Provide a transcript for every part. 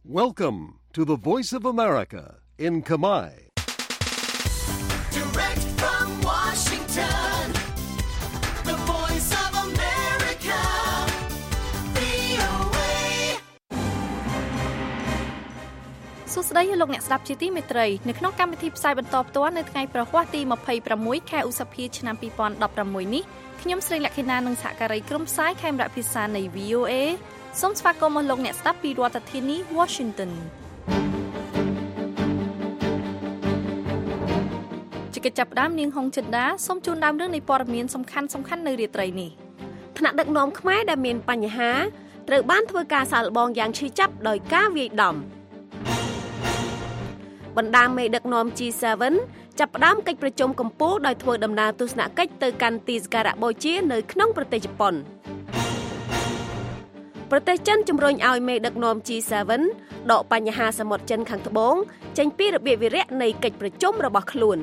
Welcome to the Voice of America in Khmer. Direct from Washington, the Voice of America, VOA. សួស្តីលោកអ្នកស្ដាប់ជាទីមេត្រីនៅក្នុងកម្មវិធីផ្សាយបន្តផ្ទាល់នៅថ្ងៃប្រហ័សទី26ខែឧសភាឆ្នាំ2016នេះខ្ញុំស្រីលក្ខិណានិងសហការីក្រុមផ្សាយខេមរៈភាសានៃ VOA សូមស្វាគមន៍មកលោកអ្នកស្ដាប់ពីរដ្ឋធានី Washington ជាកិច្ចចាប់ផ្ដើមនាងហុងចិន្តាសូមជូនដើមរឿងនៃព័ត៌មានសំខាន់ៗនៅរាត្រីនេះថ្នាក់ដឹកនាំខ្មែរដែលមានបញ្ហាត្រូវបានធ្វើការសាកល្បងយ៉ាងឈឺចាប់ដោយការវាយដំបណ្ដាមេដឹកនាំ G7 ចាប់ផ្ដើមកិច្ចប្រជុំកំពូលដោយធ្វើដំណើរទស្សនកិច្ចទៅកាន់ទីសក្ការៈបូជានៅក្នុងប្រទេសជប៉ុនប្រទេសចិនជំរុញឲ្យមេដឹកនាំ G7 ដកបញ្ហាសមុទ្រចិនខាងត្បូងចេញពីរបៀបវារៈនៃកិច្ចប្រជុំរបស់ខ្លួន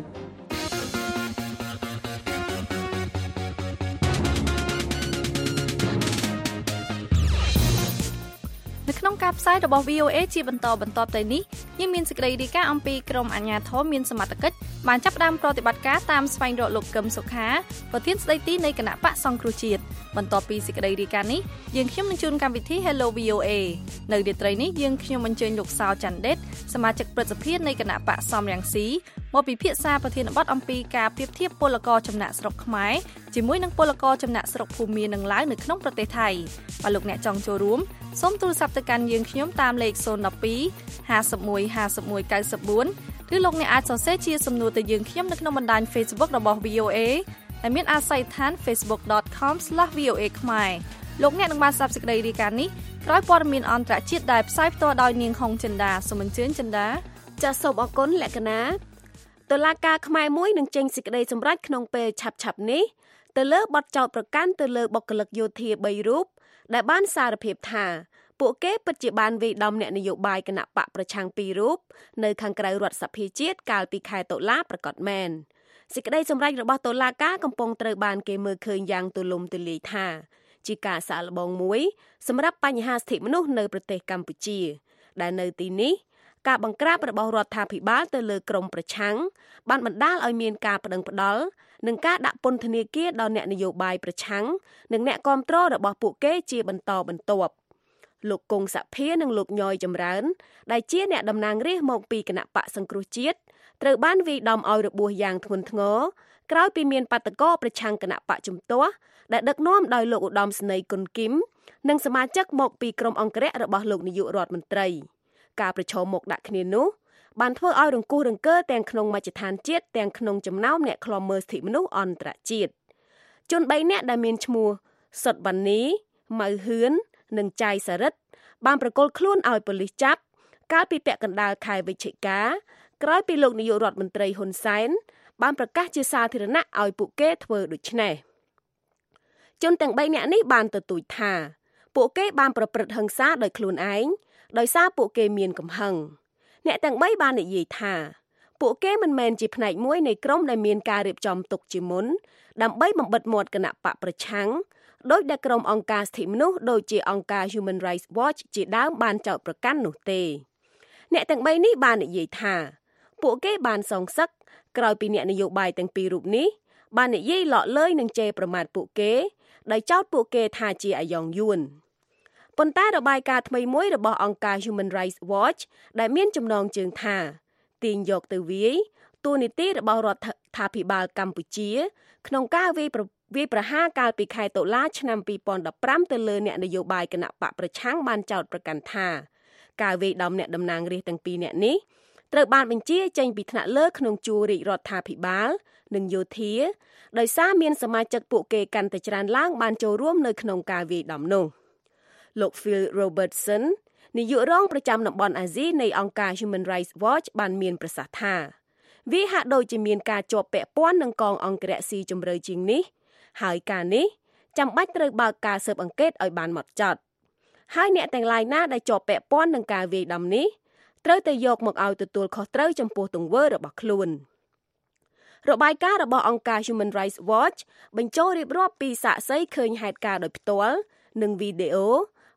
នៅក្នុងការផ្សាយរបស់ VOA ជាបន្តទៅនេះយើងមានសេចក្តីរាយការណ៍អំពីក្រុមអាជ្ញាធរមានសមត្ថកិច្ចបានចាប់ផ្ដើមប្រតិបត្តិការតាមស្វែងរកលោកកឹមសុខាប្រធានស្ដីទីនៃគណៈបកសង្គ្រោះជាតិបន្ទាប់ពីសេចក្តីរាយការណ៍នេះយើងខ្ញុំនឹងជួនកម្មវិធី Hello VOA នៅរាត្រីនេះយើងខ្ញុំអញ្ជើញលោកសៅច័ន្ទដេតសមាជិកព្រឹទ្ធសភានៃគណៈបកសំរងស៊ីមកពិភាក្សាប្រធានបទអំពីការប្រៀបធៀបពលករចំណាក់ស្រុកខ្មែរជាមួយនឹងពលករចំណាក់ស្រុកភូមានិងឡាវនៅក្នុងប្រទេសថៃបើលោកអ្នកចង់ចូលរួមសូមទូរស័ព្ទទៅកាន់យើងខ្ញុំតាមលេខ012 51 51 94ឬលោកអ្នកអាចសរសេរជាសំណួរទៅយើងខ្ញុំនៅក្នុងបណ្ដាញ Facebook របស់ VOA ដែលមានអាស័យដ្ឋាន facebook.com/VOA ខ្មែរលោកអ្នកនឹងបានស្ដាប់សេចក្តីរាយការណ៍នេះក្រោយព័ត៌មានអន្តរជាតិដែលផ្សាយផ្ទាល់ដោយនាងហុងចិន្តាសូមអញ្ជើញចិន្តាចាសសូមអរគុណលក្ខណាតុលាការខ្មែរមួយនឹងចេញសេចក្តីសម្រេចក្នុងពេលឆាប់នេះទៅលើបទចោទប្រកាន់ទៅលើបុគ្គលិកយោធា3រូបដែលបានសារភាពថាពួកគេពិតជាបានវាយដំអ្នកនយោបាយគណៈបកប្រឆាំង2រូបនៅខាងក្រៅរដ្ឋសភាជាតិកាលពីខែតុលាប្រកាសមែនសេចក្តីសម្រេចរបស់តុលាការកំពុងត្រូវបានគេមើលឃើញយ៉ាងទូលំទូលាយថាជាការសាកល្បងមួយសម្រាប់បញ្ហាសិទ្ធិមនុស្សនៅប្រទេសកម្ពុជាដែលនៅទីនេះការបង្ក្រាបរបស់រដ្ឋាភិបាលទៅលើក្រមប្រឆាំងបានបណ្ដាលឲ្យមានការប្តឹងផ្តល់និងការដាក់ពន្ធនាគារដល់អ្នកនយោបាយប្រឆាំងនិងអ្នកគាំទ្ររបស់ពួកគេជាបន្តបន្ទាប់លោកកុងសភានិងលោកញយចម្រើនដែលជាអ្នកតំណាងរាស្ត្រមកពីគណៈបកសង្គ្រោះជាតិត្រូវបានវាយដំឲ្យរបួសយ៉ាងធ្ងន់ធ្ងរក្រោយពីមានបាតុករប្រឆាំងគណៈបកជំទាស់ដែលដឹកនាំដោយលោកឧត្តមសេនីយ៍គុណគីមនិងសមាជិកមកពីក្រុមអង្គរៈរបស់លោកនាយករដ្ឋមន្ត្រីការប្រឈមមុខដាក់គ្នានោះបានធ្វើឲ្យរង្គោះរង្គើទាំងក្នុងមជ្ឈដ្ឋានជាតិទាំងក្នុងចំណោមអ្នកឃ្លាំមើលសិទ្ធិមនុស្សអន្តរជាតិជន3នាក់ដែលមានឈ្មោះសុតវណ្ណីម៉ៅហឿននិងចៃសារិទ្ធបានប្រកល់ខ្លួនឲ្យប៉ូលីសចាប់កាលពីពាក់កណ្ដាលខែវិច្ឆិកាក្រោយពីលោកនាយករដ្ឋមន្ត្រីហ៊ុនសែនបានប្រកាសជាសាធារណៈឲ្យពួកគេធ្វើដូច្នេះជនទាំង3នាក់នេះបានទទូចថាពួកគេបានប្រព្រឹត្តហិង្សាដោយខ្លួនឯងដោយសារពួកគេមានកំហឹងអ្នកទាំង3បាននិយាយថាពួកគេមិនមែនជាផ្នែកមួយនៃក្រុមដែលមានការរៀបចំទុកជាមុនដើម្បីបំបិទមាត់គណៈបកប្រឆាំងដោយដែលក្រុមអង្គការសិទ្ធិមនុស្សដូចជាអង្គការ Human Rights Watch ជាដើមបានចោទប្រកាន់នោះទេអ្នកទាំង3នេះបាននិយាយថាពួកគេបានសងសឹកក្រោយពីអ្នកនយោបាយទាំងពីររូបនេះបាននិយាយលក់លើយនិងជេរប្រមាថពួកគេដោយចោទពួកគេថាជាអាយ៉ងយួនប៉ុន្តែរបាយការណ៍ថ្មីមួយរបស់អង្គការ Human Rights Watch ដែលមានចំណងជើងថាទាញយកទៅវាយតួនាទីរបស់រដ្ឋាភិបាលកម្ពុជាក្នុងការវាយប្រហារកាលពីខែតុលាឆ្នាំ2015ទៅលើអ្នកនយោបាយគណៈបកប្រឆាំងបានចោទប្រកាន់ថាការវាយដំអ្នកតំណាងរាស្ត្រទាំងពីរនាក់នេះត្រូវបានបញ្ជាចេញពីថ្នាក់លើក្នុងជួររាជរដ្ឋាភិបាលនិងយោធាដោយសារមានសមាជិកពួកគេកាន់តែច្រើនឡើងបានចូលរួមនៅក្នុងការវាយដំនោះលោក Phil Robertson នាយករងប្រចាំតំបន់អាស៊ីនៃអង្គការ Human Rights Watch បានមានប្រសាសន៍ថាវាហាក់ដូចជាមានការជាប់ពាក់ព័ន្ធនឹងកងអង្គរៈស៊ីជម្រៅជាងនេះហើយការនេះចាំបាច់ត្រូវបើកការស៊ើបអង្កេតឲ្យបានហ្មត់ចត់ហើយអ្នកទាំងឡាយណាដែលជាប់ពាក់ព័ន្ធនឹងការវាយដំនេះត្រូវតែយកមកឲ្យទទួលខុសត្រូវចំពោះទង្វើរបស់ខ្លួនរបាយការណ៍របស់អង្គការ Human Rights Watch បញ្ចូលរៀបរាប់ពីសាក្សីឃើញហេតុការណ៍ដោយផ្ទាល់និងវីដេអូ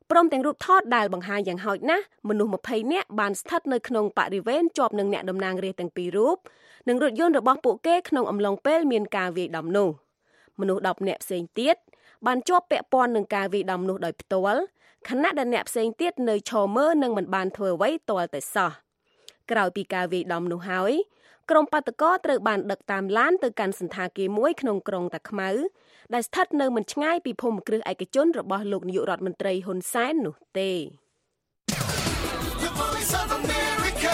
ព្រមទាំងរូបថតដែលបង្ហាញយ៉ាងហោចណាស់មនុស្ស20នាក់បានស្ថិតនៅក្នុងបរិវេណជាប់នឹងអ្នកតំណាងរាស្ត្រទាំងពីររូបនិងរថយន្តរបស់ពួកគេក្នុងអំឡុងពេលមានការវាយដំនោះមនុស្ស10នាក់ផ្សេងទៀតបានជាប់ពាក់ព័ន្ធនឹងការវាយដំនោះដោយផ្ទាល់ខណៈដែលអ្នកផ្សេងទៀតនៅឈរមើលនិងមិនបានធ្វើអ្វីទាល់តែសោះក្រោយពីការវាយដំនោះហើយក្រុមបាតុករត្រូវបានដឹកតាមឡានទៅកាន់សណ្ឋាគារមួយក្នុងក្រុងតាខ្មៅដែលស្ថិតនៅមិនឆ្ងាយពីភូមិគ្រឹះឯកជនរបស់លោកនាយករដ្ឋមន្ត្រីហ៊ុនសែននោះទេ The Voice of America.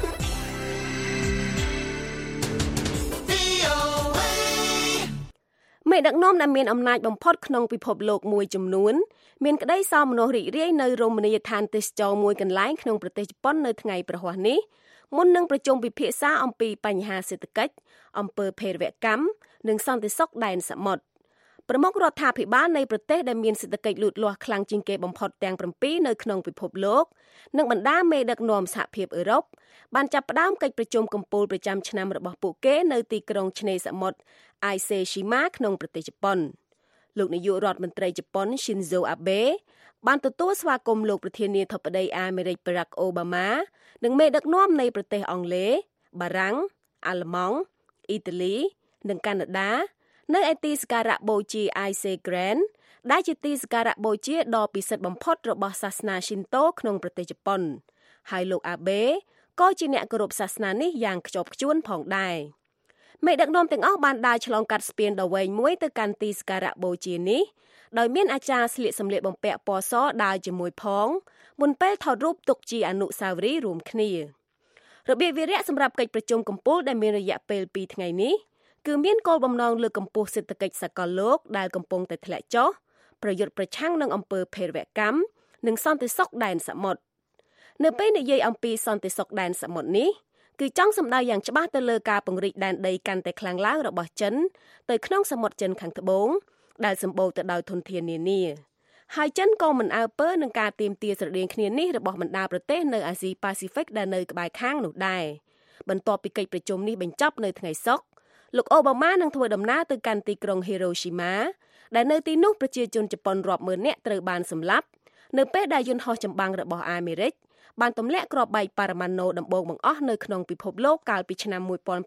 VOA. មេដឹកនាំដែលមានអំណាចបំផុតក្នុងពិភពលោកមួយចំនួនមានក្តីសោមនស្សរីករាយនៅរមណីយដ្ឋានទេសចរមួយកន្លែងក្នុងប្រទេសជប៉ុននៅថ្ងៃប្រហ័សនេះមុននឹងប្រជុំពិភាក្សាអំពីបញ្ហាសេដ្ឋកិច្ចអំពើភេរវកម្មនិងសន្តិសុខដែនសមុទ្រប្រមុខរដ្ឋាភិបាលនៃប្រទេសដែលមានសេដ្ឋកិច្ចលូតលាស់ខ្លាំងជាងគេបំផុតទាំង7នៅក្នុងពិភពលោកនិងបណ្ដាមេដឹកនាំសហភាពអឺរ៉ុបបានចាប់ផ្ដើមកិច្ចប្រជុំកំពូលប្រចាំឆ្នាំរបស់ពួកគេនៅទីក្រុងឆ្នេរសមុទ្រ Aiseshima ក្នុងប្រទេសជប៉ុនលោកនាយករដ្ឋមន្ត្រីជប៉ុន Shinzo Abe បានទទួលស្វាគមន៍លោកប្រធានាធិបតីអាមេរិក Barack Obama និងមេដឹកនាំនៃប្រទេសអង់គ្លេស បារាំង អាល្លឺម៉ង់ អ៊ីតាលី និងកាណាដានៅឯទីសក្ការៈបូជា Aise Grand ដែលជាទីសក្ការៈបូជាដ៏ពិសិដ្ឋបំផុតរបស់សាសនាឈិនតូក្នុងប្រទេសជប៉ុនហើយលោក Abe ក៏ជាអ្នកគោរពសាសនានេះយ៉ាងខ្ជាប់ខ្ជួនផងដែរមេដឹកនាំទាំងអស់បានដើរឆ្លងកាត់ស្ពានដ៏វែងមួយទៅកាន់ទីសក្ការៈបូជានេះដោយមានអាចារ្យស្លៀកសម្លៀកបំពាក់ពណ៌សដើរជាមួយផងមុនពេលថតរូបទុកជាអនុស្សាវរីយ៍រួមគ្នារបៀបវារៈសម្រាប់កិច្ចប្រជុំកំពូលដែលមានរយៈពេល2ថ្ងៃនេះគឺមានគោលបំណងលើកកម្ពស់សេដ្ឋកិច្ចសកលលោកដែលកំពុងតែធ្លាក់ចុះប្រយុទ្ធប្រឆាំងនឹងអំពើភេរវកម្មនិងសន្តិសុខដែនសមុទ្រនៅពេលនិយាយអំពីសន្តិសុខដែនសមុទ្រនេះគឺចង់សម្ដៅយ៉ាងច្បាស់ទៅលើការពង្រីកដែនដីកាន់តែខ្លាំងឡើងរបស់ចិនទៅក្នុងសមុទ្រចិនខាងត្បូងដែលសម្បូរទៅដោយធនធាននានាហើយចិនក៏មិនអើពើនឹងការទាមទារស្រដៀងគ្នានេះរបស់បណ្ដាប្រទេសនៅអាស៊ីប៉ាស៊ីហ្វិកដែលនៅក្បែរខាងនោះដែរបន្ទាប់ពីកិច្ចប្រជុំនេះបញ្ចប់នៅថ្ងៃសុក្រលោកអូបាម៉ានឹងធ្វើដំណើរទៅកាន់ទីក្រុងហីរ៉ូស៊ីម៉ាដែលនៅទីនោះប្រជាជនជប៉ុនរាប់ម៉ឺននាក់ត្រូវបានសម្លាប់នៅពេលដែលយន្តហោះចម្បាំងរបស់អាមេរិកបានទម្លាក់គ្រាប់បែកប៉ារ៉ាម៉ាណូដំបូងបង្អស់នៅក្នុងពិភពលោកកាលពីឆ្នាំ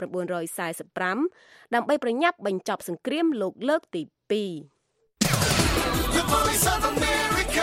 1945ដើម្បីប្រញាប់បញ្ចប់សង្គ្រាមលោកលើកទី2 The Voice of America.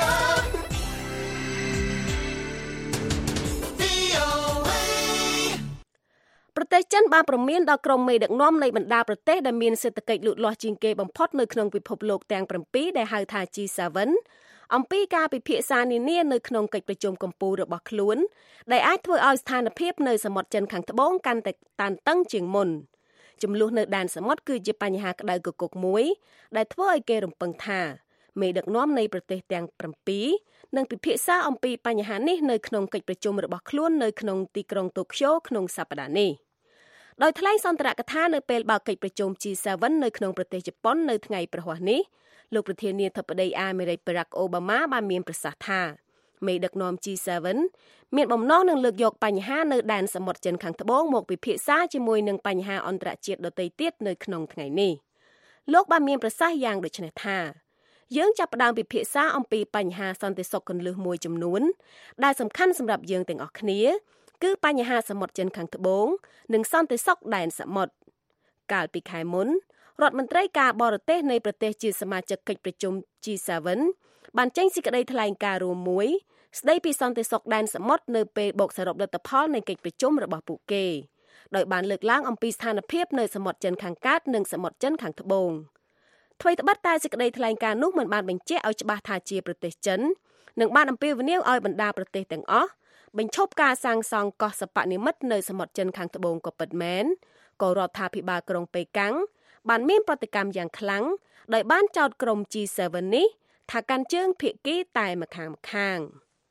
VOA. ប្រទេសចិនបានព្រមានដល់ក្រុមមេដឹកនាំនៃបណ្ដាប្រទេសដែលមានសេដ្ឋកិច្ចលូតលាស់ជាងគេបំផុតនៅក្នុងពិភពលោកទាំង7ដែលហៅថា G7 អំពីការពិភាក្សានានានៅក្នុងកិច្ចប្រជុំកំពូលរបស់ខ្លួនដែលអាចធ្វើឲ្យស្ថានភាពនៅសមុទ្រចិនខាងត្បូងកាន់តែតានតឹងជាងមុនចំនួននៅដែនសមុទ្រគឺជាបញ្ហាក្តៅគគុកមួយដែលធ្វើឲ្យគេរំពឹងថាមេដឹកនាំនៃប្រទេសទាំង7នឹងពិភាក្សាអំពីបញ្ហានេះនៅក្នុងកិច្ចប្រជុំរបស់ខ្លួននៅក្នុងទីក្រុងតូក្យូក្នុងសប្តាហ៍នេះដោយថ្លែងសន្ទរកថានៅពេលបើកកិច្ចប្រជុំ G7 នៅក្នុងប្រទេសជប៉ុននៅថ្ងៃប្រហ័សនេះលោកប្រធានាធិបតីអាមេរិក Barack Obama បានមានប្រសាសន៍ថាមេដឹកនាំ G7 មានបំណងនឹងលើកយកបញ្ហានៅដែនសមុទ្រចិនខាងត្បូងមកពិភាក្សាជាមួយនឹងបញ្ហាអន្តរជាតិដទៃទៀតនៅក្នុងថ្ងៃនេះលោកបានមានប្រសាសន៍យ៉ាងដូចនេះថាយើងចាប់ផ្ដើមពិភាក្សាអំពីបញ្ហាសន្តិសុខគន្លឹះមួយចំនួនដែលសំខាន់សម្រាប់យើងទាំងអស់គ្នាគឺបញ្ហាសមុទ្រចិនខាងត្បូងនិងសន្តិសុខដែនសមុទ្រកាលពីខែមុនរដ្ឋមន្ត្រីការបរទេសនៃប្រទេសជាសមាជិកកិច្ចប្រជុំ G7 បានចេញសេចក្តីថ្លែងការណ៍រួមមួយស្តីពីសន្តិសុខដែនសមុទ្រនៅពេលបូកសរុបលទ្ធផលនៃកិច្ចប្រជុំរបស់ពួកគេដោយបានលើកឡើងអំពីស្ថានភាពនៅសមុទ្រចិនខាងកើតនិងសមុទ្រចិនខាងត្បូងថ្មីត្បិតតែសេចក្តីថ្លែងការណ៍នោះមិនបានបញ្ជាក់ឲ្យច្បាស់ថាជាប្រទេសចិននិងបានអំពាវនាវឲ្យបណ្ដាប្រទេសទាំងអស់បញ្ឈប់ការសាងសង់កោះសិប្បនិម្មិតនៅសមុទ្រចិនខាងត្បូងក៏ពិតមែនក៏រដ្ឋាភិបាលក្រុងប៉េកាំងបានមានប្រតិកម្មយ៉ាងខ្លាំងដោយបានចោទក្រុម G7 នេះថាកាន់ជើងភាគីតែម្ខាងម្ខាង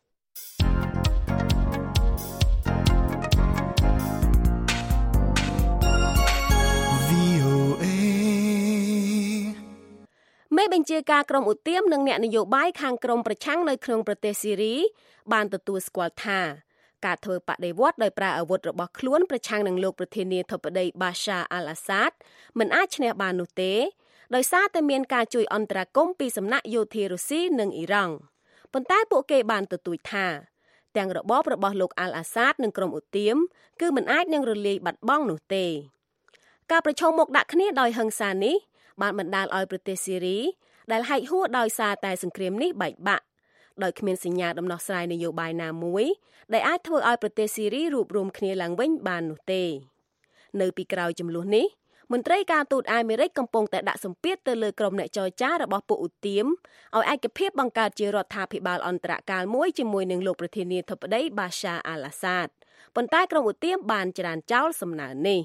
មេបញ្ជាការក្រុមឧទាមនិងអ្នកនយោបាយខាងក្រមប្រឆាំងនៅក្នុងប្រទេសស៊ីរីបានទទួលស្គាល់ថាការធ្វើបដិវត្តន៍ដោយប្រើអាវុធរបស់ខ្លួនប្រឆាំងនឹងលោកប្រធានាធិបតី Bashar al-Assad មិនអាចឈ្នះបាននោះទេដោយសារតែមានការជួយអន្តរាគមន៍ពីសំណាក់យោធារុស្ស៊ីនិងអ៊ីរ៉ង់ប៉ុន្តែពួកគេបានទទូចថាទាំងរបបរបស់លោកអាល់អាសាដនិងក្រុមឧទាមគឺមិនអាចនឹងរលាយបាត់បង់នោះទេការប្រឈមមុខដាក់គ្នាដោយហិង្សានេះបានបណ្ដាលឲ្យប្រទេសស៊ីរីដែលហែកហួរដោយសារតែសង្គ្រាមនេះបែកបាក់ដោយគ្មានសញ្ញាដំណោះស្រាយនយោបាយណាមួយដែលអាចធ្វើឲ្យប្រទេសស៊ីរីរួបរวมគ្នាឡើងវិញបាននោះទេនៅពីក្រោយចំនួននេះមន្ត្រីការទូតអាមេរិកកំពុងតែដាក់សម្ពាធទៅលើក្រុមអ្នកចរចារបស់ពួកឧទាមឲ្យឯកភាពបង្កើតជារដ្ឋាភិបាលអន្តរកាលមួយជាមួយនឹងលោកប្រធានាធិបតីបាសាអាល់អាសាដប៉ុន្តែក្រុមឧទាមបានច្រានចោលសំណើនេះ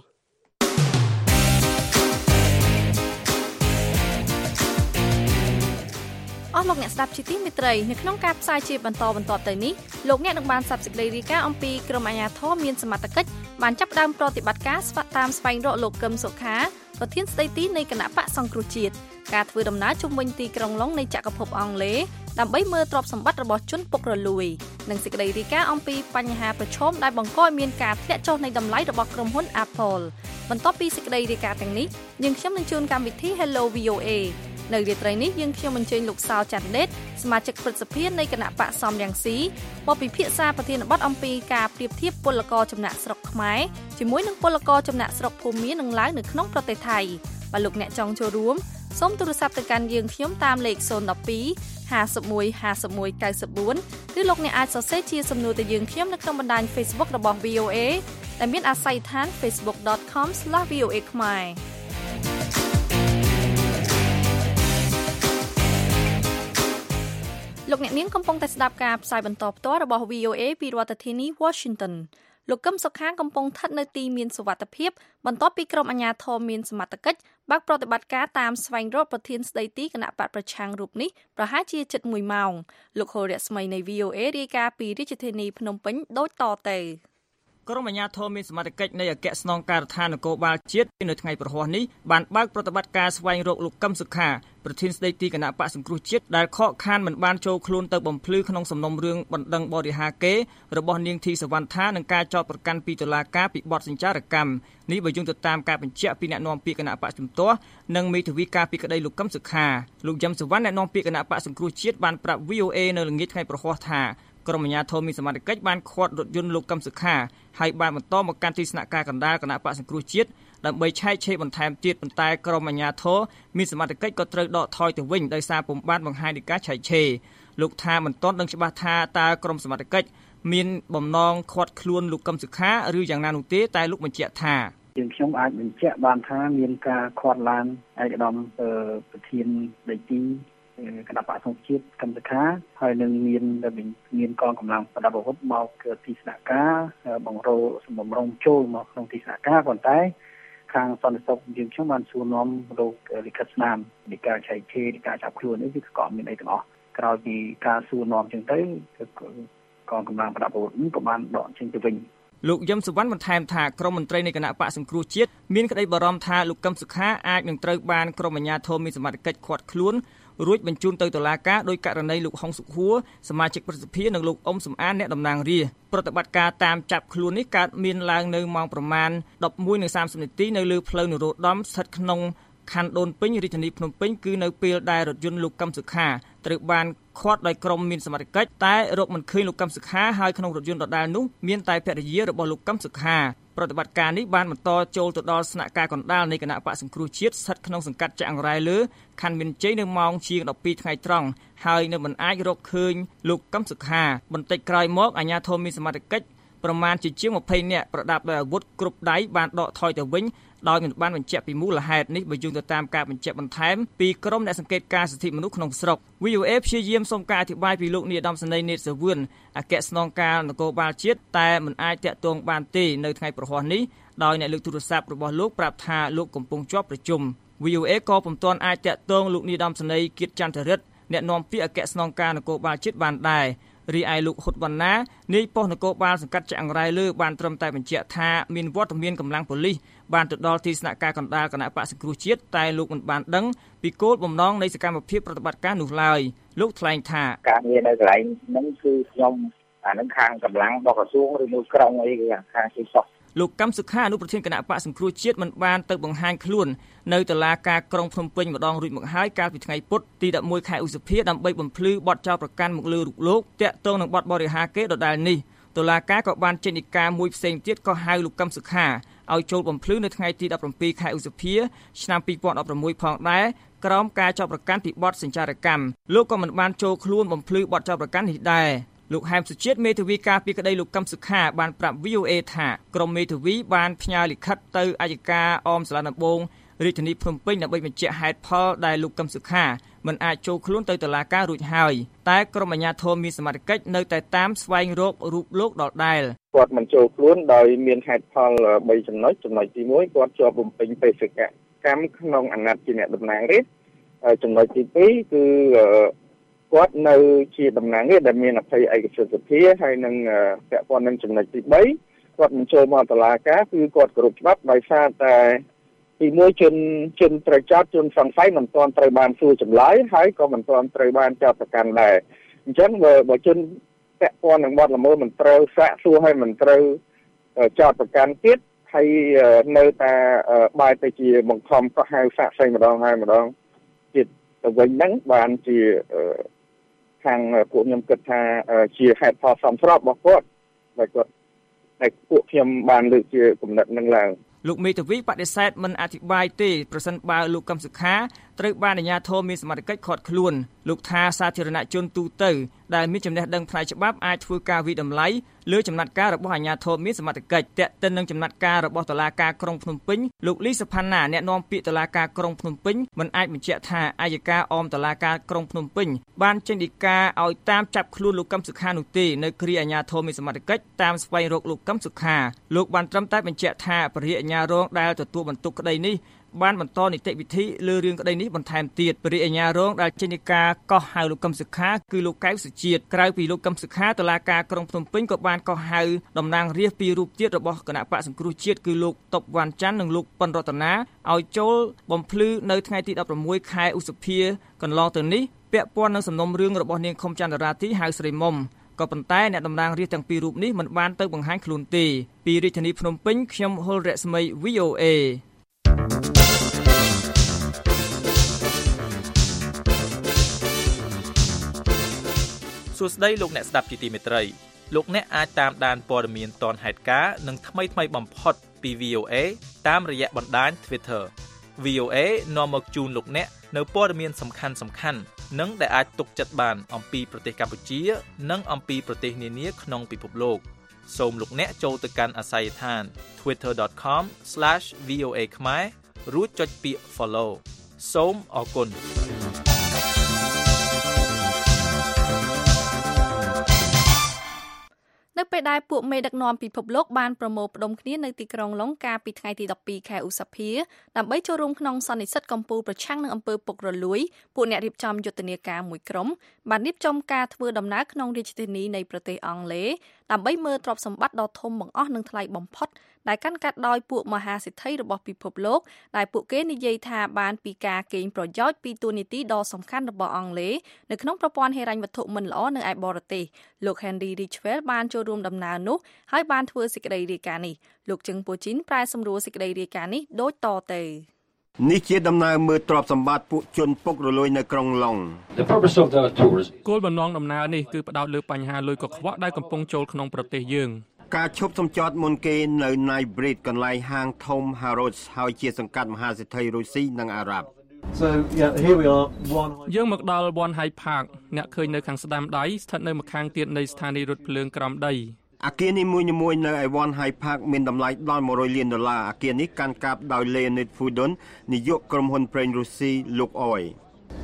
អស់លោកអ្នកស្ដាប់ជាទីមេត្រីនៅក្នុងការផ្សាយជាបន្តទៅនេះលោកអ្នកនឹងបានស្ដាប់សេចក្តីរាយការណ៍អំពីក្រុមអាជ្ញាធរមានសមត្ថកិច្ចបានចាប់ផ្ដើមប្រតិបត្តិការតាមស្វែងរកលោកកឹមសុខាប្រធានស្ដីទីនៃគណៈបកសង្គ្រោះជាតិការធ្វើដំណើរជុំវិញទីក្រុងឡុងនៃចក្រភពអង់គ្លេសដើម្បីមើលទ្រព្យសម្បត្តិរបស់ជនពុករលួយនិងសេចក្តីរាយការណ៍អំពីបញ្ហាប្រឈមដែលបង្កឲ្យមានការធ្លាក់ចុះនៃតម្លៃរបស់ក្រុមហ៊ុន Apple បន្ទាប់ពីសេចក្តីរាយការណ៍ទាំងនេះយើងខ្ញុំនឹងជួនកម្មវិធី Hello VOAនៅរាត្រីនេះយើងខ្ញុំអញ្ជើញលោកសោចាន់ដេតសមាជិកព្រឹទ្ធសភានៃគណៈបកសំរងស៊ីមកពិភាក្សាប្រធានបទអំពីការប្រៀបធៀបពលករចំណាក់ស្រុកខ្មែរជាមួយនឹងពលករចំណាក់ស្រុកភូមានិងឡាវនៅក្នុងប្រទេសថៃបើលោកអ្នកចង់ចូលរួមសូមទូរស័ព្ទទៅកាន់យើងខ្ញុំតាមលេខ012 51 51 94ឬលោកអ្នកអាចសរសេរជាសំណួរទៅយើងខ្ញុំនៅក្នុងបណ្ដាញ Facebook របស់ VOA ដែលមានអាស័យដ្ឋាន facebook.com/VOA ខ្មែរលោកអ្នកនាងកំពុងតែស្ដាប់ការផ្សាយបន្តផ្ទាល់របស់ VOA ពីរដ្ឋធានី Washington លោកកឹមសុខាកំពុងស្ថិតនៅទីមានសុវត្ថិភាពបន្ទាប់ពីក្រុមអាជ្ញាធរមានសមត្ថកិច្ចបើកប្រតិបត្តិការតាមស្វែងរកប្រធានស្ដីទីគណៈបកប្រឆាំងរូបនេះប្រហែលជាជិត1ម៉ោងលោកហូរ៉ាស្មីនៃ VOA រាយការណ៍ពីរាជធានីភ្នំពេញដូចតទៅក្រុមអាជ្ញាធរមានសមត្ថកិច្ចនៃអគ្គស្នងការដ្ឋាននគរបាលជាតិនៅថ្ងៃប្រហ័សនេះបានបើកប្រតិបត្តិការស្វែងរកលោកកឹមសុខាប្រធានស្ដីទីគណៈបកសង្គ្រោះជាតិដែលខកខានមិនបានចូលខ្លួនទៅបំភ្លឺក្នុងសំណុំរឿងបណ្ដឹងបរិហាកេរបស់នាងធីសវណ្ណថានឹងការចោទប្រកាន់ពីតុលាការពីបទសញ្ចារកម្មនេះបើយោងទៅតាមការបញ្ជាក់ពីអ្នកនាំពាក្យគណៈបកជំទាស់និងមេធាវីការពីក្តីលោកកឹមសុខាលោកយឹមសវណ្ណអ្នកនាំពាក្យគណៈបកសង្គ្រោះជាតិបានប្រាប់ VOA នៅល្ងាចថ្ងៃប្រហ័សថាក្រុមអាជ្ញាធរមានសមត្ថកិច្ចបានឃាត់រថយន្តលោកកឹមសុខាហើយបានបន្តមកកាន់ទីស្នាក់ការកណ្ដាលគណៈបកសង្គ្រោះជាតិដើម្បីឆែកឆេរបន្ថែមទៀតប៉ុន្តែក្រុមអាជ្ញាធរមានសមត្ថកិច្ចក៏ត្រូវដកថយទៅវិញដោយសារពុំបានបង្ហាញពីការឆែកឆេរលោកថាមិនទាន់ដឹងច្បាស់ថាតើក្រុមសមត្ថកិច្ចមានបំណងឃាត់ខ្លួនលោកកឹមសុខាឬយ៉ាងណានោះទេតែលោកបញ្ជាក់ថាយើងខ្ញុំអាចបញ្ជាក់បានថាមានការឃាត់ឡើងឯកឧត្តមប្រធានដីទីគណៈបកសង្គ្រោះជាតិកឹមសុខាហើយនឹងមានកងកម្លាំងប្រដាប់អាវុធមកទីស្នាក់ការបង្រោសម្បំរុងចូលមកក្នុងទីស្នាក់ការប៉ុន្តែខាងសន្តិសុខយើងខ្ញុំបានសួរនាំលោកលិខិតស្នាមនៃការឆែកឆេរនៃការចាប់ខ្លួននេះគឺក៏មានអីទាំងអស់ក្រោយពីការសួរនាំចឹងទៅកងកម្លាំងប្រដាប់អាវុធនេះក៏បានដកចេញទៅវិញលោកយឹមសវណ្ណបន្ថែមថាក្រុមមន្ត្រីនៃគណៈបកសង្គ្រោះជាតិមានក្តីបារម្ភថាលោកកឹមសុខាអាចនឹងត្រូវបានក្រុមអាជ្ញាធរមានសមត្ថកិច្ចឃាត់ខ្លួនរួចបញ្ជូនទៅតុលាការដោយករណីលោកហុងសុខួរសមាជិកព្រឹទ្ធសភានិងលោកអ៊ុំសំអានអ្នកតំណាងរាស្ត្រប្រតិបត្តិការតាមចាប់ខ្លួននេះកើតមានឡើងនៅម៉ោងប្រមាណ 11:30 នាទីនៅលើផ្លូវនរោត្តមស្ថិតក្នុងខណ្ឌដូនពេញរាជធានីភ្នំពេញគឺនៅពេលដែលរថយន្តលោកកឹមសុខាត្រូវបានឃាត់ដោយក្រុមមានសមត្ថកិច្ចតែរកមិនឃើញលោកកឹមសុខាហើយក្នុងរថយន្តដដែលនោះមានតែភរិយារបស់លោកកឹមសុខាប្រតិបត្តិការនេះបានបន្តចូលទៅដល់ស្នាក់ការកណ្ដាលនៃគណៈបកសង្គ្រោះជាតិស្ថិតក្នុងសង្កាត់ចាក់អង្រែលើខណ្ឌមានជ័យនៅម៉ោងជាង 12 ថ្ងៃត្រង់ហើយនៅមិនអាចរកឃើញលោកកឹមសុខាបន្តិចក្រោយមកអាជ្ញាធរមានសមត្ថកិច្ចប្រមាណជាង20នាក់ប្រដាប់ដោយអាវុធគ្រប់ដៃបានដកថយទៅវិញដោយមិនបានបញ្ជាក់ពីមូលហេតុនេះបើយោងទៅតាមការបញ្ជាក់បន្ថែមពីក្រុមអ្នកសង្កេតការសិទ្ធិមនុស្សក្នុងស្រុក VOA ព្យាយាមសុំការអធិប្បាយពីលោកនាយឧត្តមសេនីយ៍នេតសវឿនអគ្គស្នងការនគរបាលជាតិតែមិនអាចតាក់ទងបានទេនៅថ្ងៃប្រហ័សនេះដោយអ្នកលើកទូរស័ព្ទរបស់លោកប្រាប់ថាលោកកំពុងជាប់ប្រជុំ VOA ក៏ពុំទាន់អាចតាក់ទងលោកនាយឧត្តមសេនីយ៍គៀតចន្ទរិទ្ធអ្នកនាំពាក្យអគ្គស្នងការនគរបាលជាតិបានដែររីឯលោកហ៊ុតវណ្ណានាយប៉ុស្តិ៍នគរបាលសង្កាត់ចាក់អង្រែលើបានត្រឹមតែបញ្ជាក់ថាមានវត្តមានកម្លាំងប៉ូលីសបានទៅដល់ទីស្នាក់ការកណ្ដាលគណៈបកសង្គ្រោះជាតិតែលោកមិនបានដឹងពីគោលបំណងនៃសកម្មភាពប្រតិបត្តិការនោះឡើយលោកថ្លែងថាការងារនៅកន្លែងហ្នឹងគឺខ្ញុំអានឹងខាងកម្លាំងរបស់ក្រសួងឬមួយក្រុងអីខាងទីសុខលោកកម្មសុខាអនុប្រធានគណៈបកសង្គ្រោះជាតិមិនបានទៅបង្ហាញខ្លួននៅតុលាការក្រុងភ្នំពេញម្ដងរួចមកហើយកាលពីថ្ងៃពុធទី11ខែឧសភាដើម្បីបំភ្លឺបទចោទប្រកាន់មកលើរូបលោកតាក់ទងនឹងបទបរិហាកេរដដែលនេះតុលាការក៏បានចេញដីកាមួយផ្សេងទៀតក៏ហៅលោកកម្មសុខាឲ្យចូលបំភ្លឺនៅថ្ងៃទី17ខែឧសភាឆ្នាំ2016ផងដែរក្រោមការចោទប្រកាន់ពីបទសញ្ចារកម្មលោកក៏មិនបានចូលខ្លួនបំភ្លឺបទចោទប្រកាន់នេះដែរលោកហែមសុជាតិមេធាវីការពីក្តីលោកកម្មសុខាបានប្រាប់ VOA ថាក្រុមមេធាវីបានផ្ញើលិខិតទៅអัยការអមសាលាដំបងរាជធានីភ្នំពេញដើម្បីបញ្ជាក់ហេតុផលដែលលោកកម្មសុខាមិនអាចចូលខ្លួនទៅតុលាការរួចហើយតែក្រុមអាជ្ញាធរមានសមត្ថកិច្ចនៅតែតាមស្វែងរករូបលោកដដែលគាត់មិនចូលខ្លួនដោយមានហេតុផល3ចំណុចទី1គាត់ជាប់បំពេញបេសកកម្មក្នុងអាណត្តិជាអ្នកតំណាងរាស្ត្រចំណុចទី2គឺគាត់នៅជាតំណាងរាស្ត្រដែលមានអភ័យឯកសិទ្ធិសភាហើយនឹងពាក់ព័ន្ធនឹងចំណុចទី3គាត់មិនចូលមកតុលាការគឺគាត់គោរពច្បាប់ដោយសារតែទី1ជនត្រូវចោទជនសង្ស័យមិនទាន់ត្រូវបានសួរចម្លើយហើយក៏មិនទាន់ត្រូវបានចោទប្រកាន់ដែរអញ្ចឹងបើជនពាក់ព័ន្ធនឹងបទល្មើសមិនត្រូវសាកសួរហើយមិនត្រូវចោទប្រកាន់ទៀតហើយនៅតែបែរទៅជាបង្ខំក៏ហៅសាកសីម្ដងហើយម្ដងទៀតទៅវិញហ្នឹងបានជាខាងពួកខ្ញុំគិតថាជាហេតុផលសមស្របរបស់គាត់ដែលពួកខ្ញុំបានលើកជាគំនិតនឹងឡើងលោកមេធាវីបដិសេធមិនអធិប្បាយទេប្រសិនបើលោកកម្មសុខាត្រូវបានអាជ្ញាធរមានសមត្ថកិច្ចឃាត់ខ្លួនលោកថាសាធារណជនទូទៅដែលមានចំណេះដឹងផ្នែកច្បាប់អាចធ្វើការវិតម្លៃលើចំណាត់ការរបស់អាជ្ញាធរមានសមត្ថកិច្ចទាក់ទិននឹងចំណាត់ការរបស់តុលាការក្រុងភ្នំពេញលោកលីសុផាន់ណាអ្នកនាំពាក្យតុលាការក្រុងភ្នំពេញមិនអាចបញ្ជាក់ថាអัยការអមតុលាការក្រុងភ្នំពេញបានចេញដីកាឲ្យតាមចាប់ខ្លួនលោកកម្មសុខានោះទេនៅគ្រាអាជ្ញាធរមានសមត្ថកិច្ចតាមស្វែងរកលោកកម្មសុខាលោកបានត្រឹមតែបញ្ជាក់ថាព្រះរាជអាជ្ញារងដែលទទួលបន្ទុកក្តីនេះបានបន្តនីតិវិធីលើរឿងក្តីនេះបន្ថែមទៀតព្រះរាជអាជ្ញារងដែលចេញដីកាកោះហៅលោកកម្មសុខាគឺលោកកៅសុជាតិក្រៅពីលោកកម្មសុខាតុលាការក្រុងភ្នំពេញក៏បានកោះហៅតំណាងរាស្ត្រពីររូបទៀតរបស់គណៈបកសង្គ្រោះជាតិគឺលោកតុបវ៉ាន់ច័ន្ទនិងលោកប៉ុនរតនាឲ្យចូលបំភ្លឺនៅថ្ងៃទី16ខែឧសភាកន្លងទៅនេះពាក់ព័ន្ធនឹងសំណុំរឿងរបស់នាងខុមចន្ទរាទីហៅស្រីមុំក៏ប៉ុន្តែអ្នកតំណាងរាស្ត្រទាំងពីររូបនេះមិនបានទៅបង្ហាញខ្លួនទេពីរាជធានីភ្នំពេញខ្ញុំហុលរស្មី VOA សួស្តីលោកអ្នកស្ដាប់ជាទីមេត្រីលោកអ្នកអាចតាមដានព័ត៌មានទាន់ហេតុការណ៍និងថ្មីបំផុតពី VOA តាមរយៈបណ្ដាញ Twitter VOA នាំមកជូនលោកអ្នកនៅព័ត៌មានសំខាន់និងដែលអាចទុកចិត្តបានអំពីប្រទេសកម្ពុជានិងអំពីប្រទេសនានាក្នុងពិភពលោកសូមលោកអ្នកចូលទៅកាន់អាសយដ្ឋាន twitter.com/voa ខ្មែររួចចុចពាក្យ follow សូមអរគុណនៅពេលដែលពួកមេដឹកនាំពិភពលោកបានប្រមូលផ្ដុំគ្នានៅទីក្រុងឡុងកាលពីថ្ងៃទី12ខែឧសភាដើម្បីចូលរួមក្នុងសន្និសីទកម្ពុជាប្រឆាំងនឹងអំពើពុករលួយពួកអ្នករៀបចំយុទ្ធនាការមួយក្រុមបានរៀបចំការធ្វើដំណើរក្នុងរាជធានីនៃប្រទេសអង់គ្លេសដើម្បីមើលទ្រព្យសម្បត្តិដ៏ធំបង្អស់និងថ្លៃបំផុតដែលកាន់កាត់ដោយពួកមហាសេដ្ឋីរបស់ពិភពលោកដែលពួកគេនិយាយថាបានពីការកេងប្រយោជន៍ពីទូនីតិដ៏សំខាន់របស់អង់គ្លេសនៅក្នុងប្រព័ន្ធហិរញ្ញវត្ថុមិនល្អនៅឯបរទេសលោក Henry Ridgwell បានចូលរួមដំណើរនោះហើយបានធ្វើសេចក្តីរាយការណ៍នេះលោកជឹងពូជីនប្រែសម្រួលសេចក្តីរាយការណ៍នេះដូចតទៅនេះជាដំណើរមើលទ្រព្យសម្បត្តិពួកជនពុករលួយនៅក្រុងឡុងគោលបំណងដំណើរនេះគឺផ្ដោតលើបញ្ហាលុយកខ្វក់ដែលកំពុងចូលក្នុងប្រទេសយើងការឈប់សម្ចតមុនគេនៅ Nybrid កន្លែងហាងធំ Harrods ហើយជាសង្កាត់មហាសេដ្ឋីរុស្ស៊ីនិងអារ៉ាប់យើងមកដល់ One Hyde Park អ្នកឃើញនៅខាងស្ដាំដៃស្ថិតនៅម្ខាងទៀតនៃស្ថានីយរថភ្លើងក្រោមដីអគារនីមួយៗនៅឯ One Hyde Park មានតម្លៃដល់$100 លានអគារនេះកាន់កាប់ដោយ Leonid Fudon នាយកក្រុមហ៊ុនប្រេងរុស្ស៊ីលោកអយ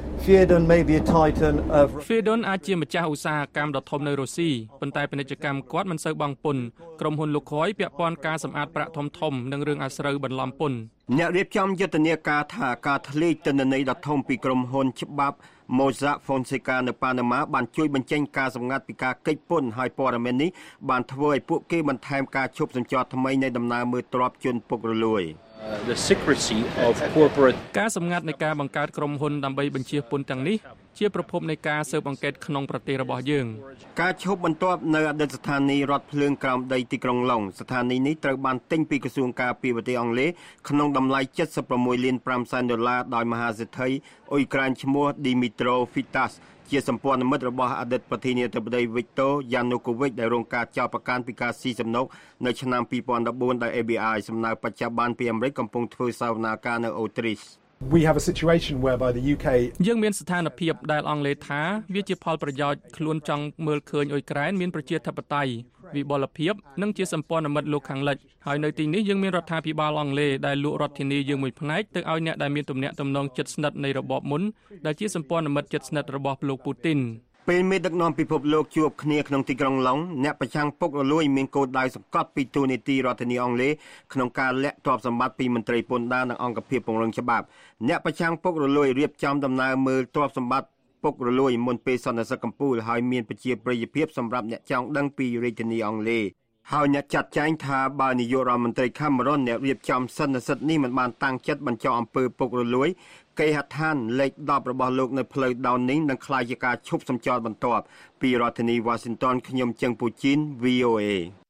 Fedon អាចជាម្ចាស់ឧស្សាហកម្មដ៏ធំនៅរុស្ស៊ីប៉ុន្តែពាណិជ្ជកម្មគាត់មិនសូវបង់ពន្ធក្រុមហ៊ុនលោកខយពាក់ព័ន្ធការសម្អាតប្រាក់ធំនិងរឿងអាស្រូវបន្លំពន្ធអ្នករៀបចំយុទ្ធនាការថាការធ្លាយទិន្នន័យដ៏ធំពីក្រុមហ៊ុនច្បាប់ Mossack Fonseca នៅប៉ាណាម៉ាបានជួយបញ្ចេញការសម្ងាត់ពីការកិច្ចពន្ធហើយព័ត៌មាននេះបានធ្វើឲ្យពួកគេបន្ថែមការឈប់សម្ចតថ្មីនៃដំណើរមើលទ្រព្យជនពុករលួយ The secrecy of corporate ការសម្ងាត់នៃការបង្កើតក្រុមហ៊ុនដើម្បីបញ្ជាពន្ធទាំងនេះជាប្រភពនៃការស៊ើបអង្កេតក្នុងប្រទេសរបស់យើងការឈប់បន្ទាប់នៅអតីតស្ថានីយ៍រថភ្លើងក្រោមដីទីក្រុងឡុងស្ថានីយ៍នេះត្រូវបានទិញពីក្រសួងការពារប្រទេសអង់គ្លេសក្នុងតម្លៃ$76.5 លានដោយមហាសេដ្ឋីអ៊ុយក្រែនឈ្មោះ Dmytro Fitas ជាសម្ព័ន្ធមិត្តរបស់អតីតប្រធានាធិបតី Viktor Yanukovych ដែលរងការចោទប្រកាន់ពីការស៊ីសំណូកនៅឆ្នាំ2014ដោយ FBI សំណើបច្ចុប្បន្នពីអាមេរិកកំពុងធ្វើសវនាការនៅអូទ្រីស We have a situation whereby the UK យើងមានស្ថានភាពដែលអង់គ្លេសថាវាជាផលប្រយោជន៍ខ្លួនចង់មើលឃើញអ៊ុយក្រែនមានប្រជាធិបតេយ្យវិបលភាពនិងជាសម្ព័ន្ធមិត្តលោកខាងលិចហើយនៅទីនេះយើងមានរដ្ឋាភិបាលអង់គ្លេសដែលលក់រដ្ឋធានីយើងមួយផ្នែកទៅឲ្យអ្នកដែលមានទំនាក់ទំនងជិតស្និទ្ធនៃរបបមុនដែលជាសម្ព័ន្ធមិត្តជិតស្និទ្ធរបស់លោកពូទីនពេលមេដឹកនាំពិភពលោកជួបគ្នាក្នុងទីក្រុងឡុងអ្នកប្រឆាំងពុករលួយមានគោលដៅសង្កត់ពីទូនីតិរដ្ឋធានីអង់គ្លេសក្នុងការលាក់ទ្រព្យសម្បត្តិពីមន្ត្រីពន្ធដារនិងអង្គភាពពង្រឹងច្បាប់អ្នកប្រឆាំងពុករលួយរៀបចំដំណើរមើលទ្រព្យសម្បត្តិពុករលួយមុនពេលសន្និសីទកំពូលហើយមានប្រជាប្រិយភាពសម្រាប់អ្នកចង់ដឹងពីរាជធានីអង់គ្លេសហើយអ្នកចាត់ចែងថាបើនាយករដ្ឋមន្ត្រី Cameron អ្នករៀបចំសន្និសីទនេះមិនបានតាំងចិត្តបញ្ចុះអំពើពុករលួយគេហដ្ឋានលេខ10របស់លោកនៅផ្លូវ Downing នឹងក្លាយជាការឈប់សម្ចរបន្ទាប់ពីរដ្ឋធានី Washington ខ្ញុំជឹងពូជីន VOA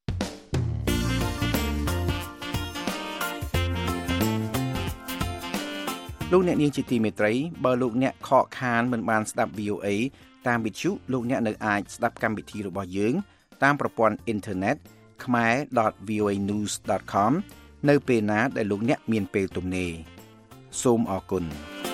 លោកអ្នកនាងជាទីមេត្រីបើលោកអ្នកខកខានមិនបានស្ដាប់ VOA តាមវិទ្យុលោកអ្នកនៅអាចស្ដាប់កម្មវិធីរបស់យើងតាមប្រព័ន្ធអ៊ីនធឺណិត khmer.voanews.com នៅពេលណាដែលលោកអ្នកមានពេលទំនេរសូមអរគុណ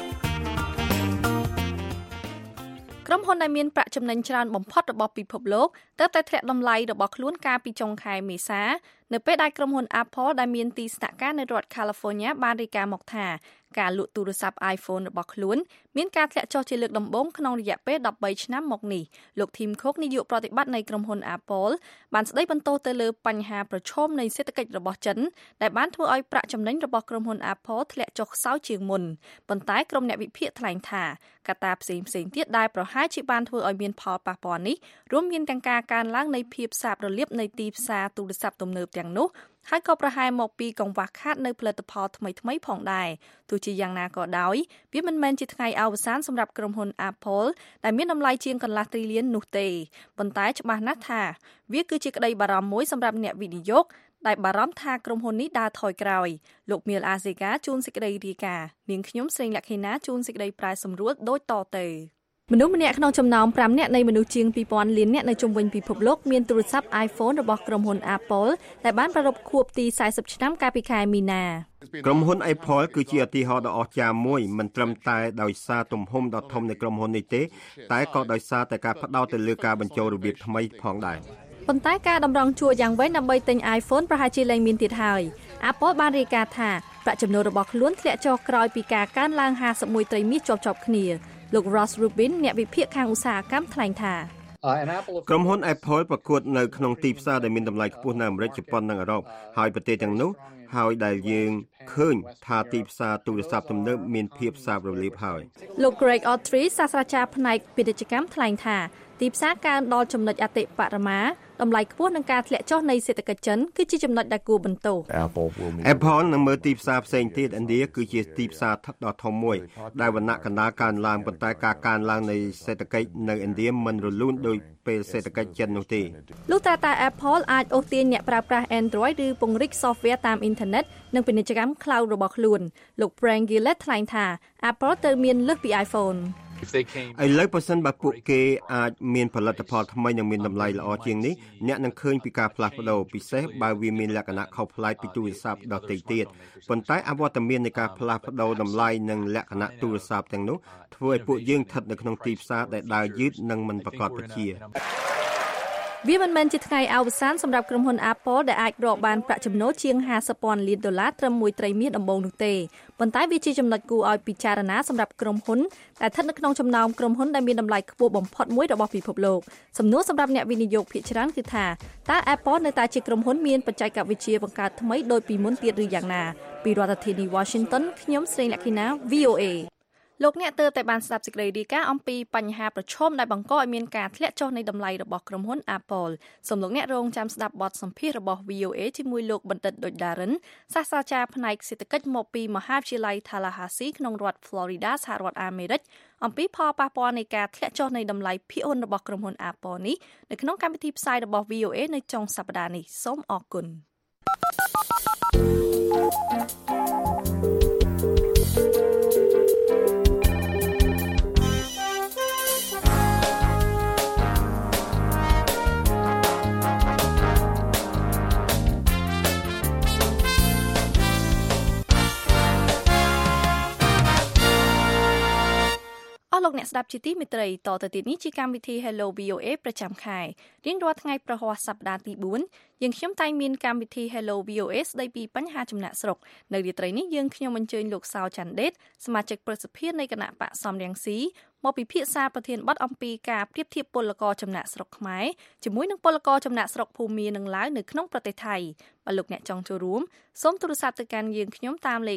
ក្រុមហ៊ុនដែលមានប្រាក់ចំណេញច្រើនបំផុតរបស់ពិភពលោកទើបតែធ្លាក់តម្លៃរបស់ខ្លួនកាលពីចុងខែមេសានៅពេលដែលក្រុមហ៊ុន Apple ដែលមានទីស្នាក់ការនៅរដ្ឋ California បានរាយការណ៍មកថាការលក់ទូរស័ព្ទ iPhone របស់ខ្លួនមានការធ្លាក់ចុះជាលើកដំបូងក្នុងរយៈពេល13ឆ្នាំមកនេះលោក Tim Cook នាយកប្រតិបត្តិនៃក្រុមហ៊ុន Apple បានស្ដីបន្ទោសទៅលើបញ្ហាប្រឈមនៃសេដ្ឋកិច្ចរបស់ចិនដែលបានធ្វើឲ្យប្រាក់ចំណេញរបស់ក្រុមហ៊ុន Apple ធ្លាក់ចុះខ្សោយជាងមុនប៉ុន្តែក្រុមអ្នកវិភាគថ្លែងថាកត្តាផ្សេងៗទៀតដែលប្រហែលជាបានធ្វើឲ្យមានផលប៉ះពាល់នេះរួមមានទាំងការកើនឡើងនៃភាពសាបរលាបនៃទីផ្សារទូរស័ព្ទទំនើបទាំងនោះហើយក៏ប្រហែលមកពីកង្វះខាតនៅផលិតផលថ្មីៗផងដែរទោះជាយ៉ាងណាក៏ដោយវាមិនមែនជាថ្ងៃអវសានសម្រាប់ក្រុមហ៊ុន Apple ដែលមានតម្លៃជាងកន្លះ trillion នោះទេប៉ុន្តែច្បាស់ណាស់ថាវាគឺជាក្តីបារម្ភមួយសម្រាប់អ្នកវិនិយោគដែលបារម្ភថាក្រុមហ៊ុននេះដើរថយក្រោយលោកមៀលអាសេកាជួនសេចក្តីរាយការណ៍នាងខ្ញុំស្រីលក្ខិណាជួនសេចក្តីប្រែសម្រួលដូចតទៅមនុស្សម្នាក់ក្នុងចំណោម5នាក់នៃមនុស្សជាង 2000 លាននាក់នៅជុំវិញពិភពលោកមានទូរស័ព្ទ iPhone របស់ក្រុមហ៊ុន Apple ដែលបានប្រារព្ធខួបទី40ឆ្នាំកាលពីខែមីនាក្រុមហ៊ុន Apple គឺជាឧទាហរណ៍ដ៏អស្ចារ្យមួយមិនត្រឹមតែដោយសារទំហំដ៏ធំនៃក្រុមហ៊ុននេះទេតែក៏ដោយសារតែការផ្ដោតទៅលើការបញ្ចូលរបៀបថ្មីផងដែរប៉ុន្តែការតម្រង់ជួរយ៉ាងវែងដើម្បីទិញ iPhone ប្រហែលជាលែងមានទៀតហើយ Apple បានរាយការណ៍ថាប្រាក់ចំណូលរបស់ខ្លួនធ្លាក់ចុះក្រោយពីការកើនឡើង51ត្រីមាសជាប់ៗគ្នាលោក Ross Rubin អ្នកវិភាគខាងឧស្សាហកម្មថ្លែងថាក្រុមហ៊ុន Apple ប្រកួតនៅក្នុងទីផ្សារដែលមានតម្លៃខ្ពស់នៅអាមេរិកជប៉ុននិងអឺរ៉ុបហើយប្រទេសទាំងនោះហើយដែលយើងឃើញថាទីផ្សារទូរស័ព្ទទំនើបមានភាពសាបរលាបហើយលោក Greg Autry សាស្ត្រាចារ្យផ្នែកពាណិជ្ជកម្មថ្លែងថាទីផ្សារកើនដល់ចំណុចអតិបរមាតម្លៃខ្ពស់នឹងការធ្លាក់ចុះនៃសេដ្ឋកិច្ចចិនគឺជាចំណុចដែលគួរបន្ទោស Apple នឹងមើលទីផ្សារផ្សេងទៀតឥណ្ឌាគឺជាទីផ្សារដ៏ធំមួយដែលវណ្ណៈកណ្ដាលកើនឡើងប៉ុន្តែការកើនឡើងនៃសេដ្ឋកិច្ចនៅឥណ្ឌាមិនរលូនដោយពេលសេដ្ឋកិច្ចចិននោះទេលុះត្រាតែ Apple អាចអូសទាញអ្នកប្រើប្រាស់ Android ឬពង្រីក software តាមអ៊ីនធឺណិតនិងពាណិជ្ជកម្ម cloud របស់ខ្លួនលោក Frank Gillett ថ្លែងថា Apple ត្រូវមានលើសពី iPhone ឥឡូវបើសិនបើពួកគេអាចមានផលិតផលថ្មីនិងមានតម្លៃល្អជាងនេះអ្នកនឹងឃើញពីការផ្លាស់ប្ដូរពិសេសបើវាមានលក្ខណៈខុសប្លែកពីទូរស័ព្ទដទៃទៀតប៉ុន្តែអវត្តមាននៃការផ្លាស់ប្ដូរតម្លៃនិងលក្ខណៈទូរស័ព្ទទាំងនោះធ្វើឲ្យពួកយើងស្ថិតនៅក្នុងទីផ្សារដែលដើរយឺតនិងមិនប្រកបប្រជាវាមិនមែនជាថ្ងៃអវសានសម្រាប់ក្រុមហ៊ុន Apple ដែលអាចរកបានប្រាក់ចំណូលជាង$50,000 លានត្រឹមមួយត្រីមាសដំបូងនោះទេប៉ុន្តែវាជាចំណុចគួរឲ្យពិចារណាសម្រាប់ក្រុមហ៊ុនដែលស្ថិតនៅក្នុងចំណោមក្រុមហ៊ុនដែលមានតម្លៃខ្ពស់បំផុតមួយរបស់ពិភពលោកសំណួរសម្រាប់អ្នកវិនិយោគភាគច្រើនគឺថាតើ Apple នៅតែជាក្រុមហ៊ុនមានបច្ចេកវិទ្យាបង្កើតថ្មីដូចពីមុនទៀតឬយ៉ាងណាពីរដ្ឋធានី Washington ខ្ញុំស្រីលក្ខិណា VOA លោកអ្នកទើបតែបានស្ដាប់សេចក្តីរាយការណ៍អំពីបញ្ហាប្រឈមដែលបង្កឲ្យមានការធ្លាក់ចុះនៃតម្លៃរបស់ក្រុមហ៊ុន Apple សូមលោកអ្នករងចាំស្ដាប់បទសម្ភាសន៍របស់ VOA ជាមួយលោកបណ្ឌិត ដូចដារិន សាស្ត្រាចារ្យផ្នែកសេដ្ឋកិច្ចមកពីមហាវិទ្យាល័យ Tallahassee ក្នុងរដ្ឋ Florida សហរដ្ឋអាមេរិកអំពីផលប៉ះពាល់នៃការធ្លាក់ចុះនៃតម្លៃភាគហ៊ុនរបស់ក្រុមហ៊ុន Apple នេះនៅក្នុងកម្មវិធីផ្សាយរបស់ VOA នៅចុងសប្តាហ៍នេះសូមអរគុណលោកអ្នកស្ដាប់ជាទីមេត្រីតទៅទៀតនេះជាកម្មវិធី Hello VOA ប្រចាំខែរៀងរាល់ថ្ងៃប្រហ័សសប្តាហ៍ទី4យើងខ្ញុំតែងមានកម្មវិធី Hello VOA ស្ដីពីបញ្ហាចំណាក់ស្រុកនៅរាត្រីនេះយើងខ្ញុំអញ្ជើញលោកសៅច័ន្ទដេតសមាជិកប្រសិទ្ធិនៃគណៈបកសំរងស៊ីមកពិភាក្សាប្រធានបទអំពីការប្រៀបធៀបពលករចំណាក់ស្រុកខ្មែរជាមួយនឹងពលករចំណាក់ស្រុកភូមានិងឡាវនៅក្នុងប្រទេសថៃបើលោកអ្នកចង់ចូលរួមសូមទូរស័ព្ទទៅកាន់យើងខ្ញុំតាមលេខ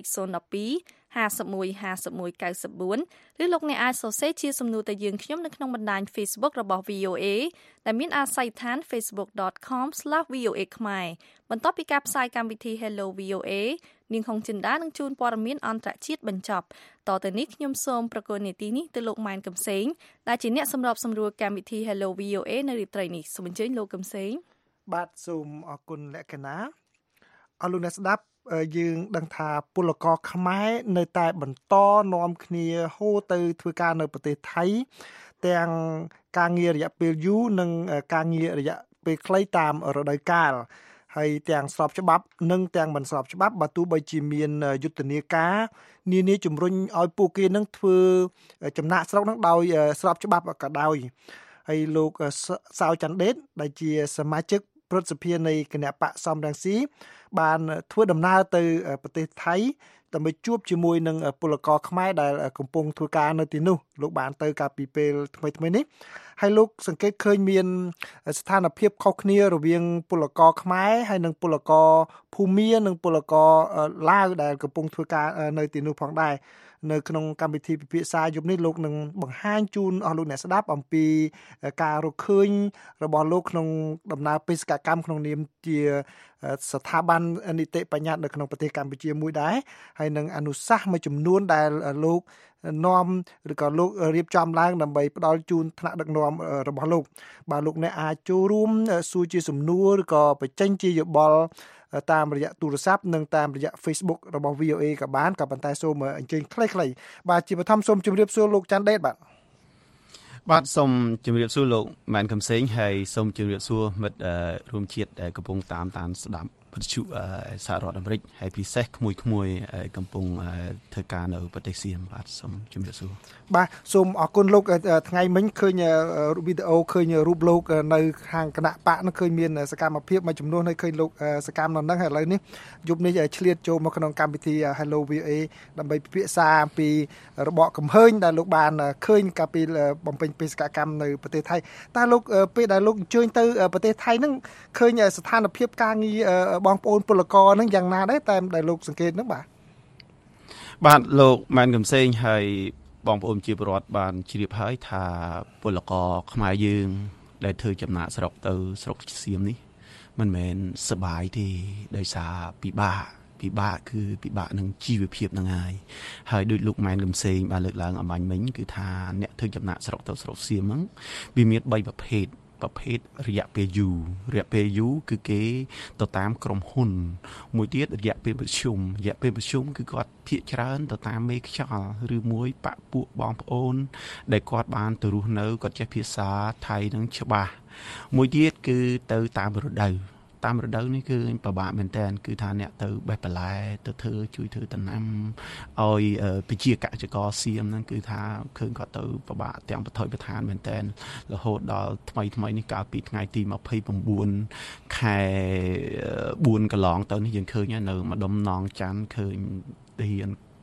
012 51 51 94 ឬលោកអ្នកអាចសរសេរជាសំណួរទៅយើងខ្ញុំនៅក្នុងបណ្ដាញ Facebook របស់ VOA ដែលមានអាស័យដ្ឋាន facebook.com/VOA ខ្មែរបន្ទាប់ពីការផ្សាយកម្មវិធី Hello VOA នាងហុងចិន្តានឹងជូនព័ត៌មានអន្តរជាតិបញ្ចប់តទៅនេះខ្ញុំសូមប្រកល់នីតិនេះទៅលោកម៉ែនកំសែងដែលជាអ្នកសម្របសម្រួលកម្មវិធី Hello VOA នៅរាត្រីនេះសូមអញ្ជើញលោកកំសែងបាទសូមអរគុណលក្ខណៈអរលោកអ្នកស្ដាប់យើងដឹងថាពលករខ្មែរនៅតែបន្តនាំគ្នាហូរទៅធ្វើការនៅប្រទេសថៃទាំងការងាររយៈពេលយូរនិងការងាររយៈពេលខ្លីតាមរដូវកាលហើយទាំងស្របច្បាប់និងទាំងមិនស្របច្បាប់បើទោះបីជាមានយុទ្ធនាការនានាជំរុញឲ្យពួកគេនឹងធ្វើចំណាក់ស្រុកនឹងដោយស្របច្បាប់ក៏ដោយហើយលោកសៅច័ន្ទដេតដែលជាសមាជិកព្រឹទ្ធសភានៃគណៈបកសំរងស៊ីបានធ្វើដំណើរទៅប្រទេសថៃដើម្បីជួបជាមួយនឹងពលករខ្មែរដែលកំពុងធ្វើការនៅទីនោះលោកបានទៅកាលពីពេលថ្មីៗនេះហើយលោកសង្កេតឃើញមានស្ថានភាពខុសគ្នារវាងពលករខ្មែរហើយនិងពលករភូមានិងពលករឡាវដែលកំពុងធ្វើការនៅទីនោះផងដែរនៅក្នុងកម្មវិធីពិភាក្សាយប់នេះលោកនឹងបង្ហាញជូនអស់លោកអ្នកស្ដាប់អំពីការរកឃើញរបស់លោកក្នុងដំណើរបេសកកម្មក្នុងនាមជាស្ថាប័ននីតិបញ្ញត្តិនៅក្នុងប្រទេសកម្ពុជាមួយដែរហើយនឹងអនុសាសន៍មួយចំនួនដែលលោកនាំឬក៏លោករៀបចំឡើងដើម្បីផ្ដល់ជូនថ្នាក់ដឹកនាំរបស់លោកបាទលោកអ្នកអាចចូលរួមសួរជាសំណួរឬក៏បញ្ចេញជាយោបល់តាមរយៈទូរស័ព្ទនិងតាមរយៈ Facebook របស់ VOA ក៏បានក៏ប៉ុន្តែសូមអញ្ជើញខ្លីៗបាទជាបឋមសូមជម្រាបសួរលោកច័ន្ទដេតបាទសូមជម្រាបសួរលោកម៉ែនកំសែងហើយសូមជម្រាបសួរមិត្តរួមជាតិដែលកំពុងតាមស្ដាប់វិទ្យុសហរដ្ឋអាមេរិកហើយពិសេសក្មួយកំពុងធ្វើការនៅប្រទេសសៀមបាទសូមជម្រាបសួរបាទសូមអរគុណលោកថ្ងៃមិញឃើញវីដេអូឃើញរូបលោកនៅខាងគណៈបកនោះឃើញមានសកម្មភាពមួយចំនួនហើយឃើញលោកសកម្មនៅហ្នឹងហើយឥឡូវនេះយប់នេះឆ្លៀតចូលមកក្នុងកម្មវិធី Hello VOA ដើម្បីពិភាក្សាអំពីរបបកំហើញដែលលោកបានឃើញកាលពីបំពេញបេសកកម្មនៅប្រទេសថៃតើលោកពេលដែលលោកអញ្ជើញទៅប្រទេសថៃហ្នឹងឃើញស្ថានភាពការងារបងប្អូនពលករហ្នឹងយ៉ាងណាដែរតែដែលលោកសង្កេតហ្នឹងបាទលោកម៉ែនកំសែងហើយបងប្អូនជាពលរដ្ឋបានជ្រាបហើយថាពលករខ្មែរយើងដែលធ្វើចំណាក់ស្រុកទៅស្រុកសៀមនេះមិនមែនសប្បាយទេដោយសារពិបាកគឺពិបាកនឹងជីវភាពនឹងហើយដូចលោកម៉ែនកំសែងបានលើកឡើងអំបញ្ញមិញគឺថាអ្នកធ្វើចំណាក់ស្រុកទៅស្រុកសៀមហ្នឹងវាមាន3ប្រភេទរយៈពេលយូរគឺគេទៅតាមក្រុមហ៊ុនមួយទៀតរយៈពេលប្រជុំគឺគាត់ភាគច្រើនទៅតាមមេខ្យល់ឬមួយបពពួកបងប្អូនដែលគាត់បានទៅរស់នៅគាត់ចេះភាសាថៃនឹងច្បាស់មួយទៀតគឺទៅតាមរដូវនេះគឺពិបាកមែនតើគឺថាអ្នកទៅបេះបន្លែទៅជួយធ្វើដំណាំឲ្យប្រជាកសិករសៀមហ្នឹងគឺថាឃើញគាត់ទៅពិបាកទាំងបថុយបឋានមែនតើរហូតដល់ថ្មីនេះកាលពីថ្ងៃទី29ខែ4កន្លងទៅនេះយើងឃើញនៅម្ដុំនងច័ន្ទឃើញទាហាន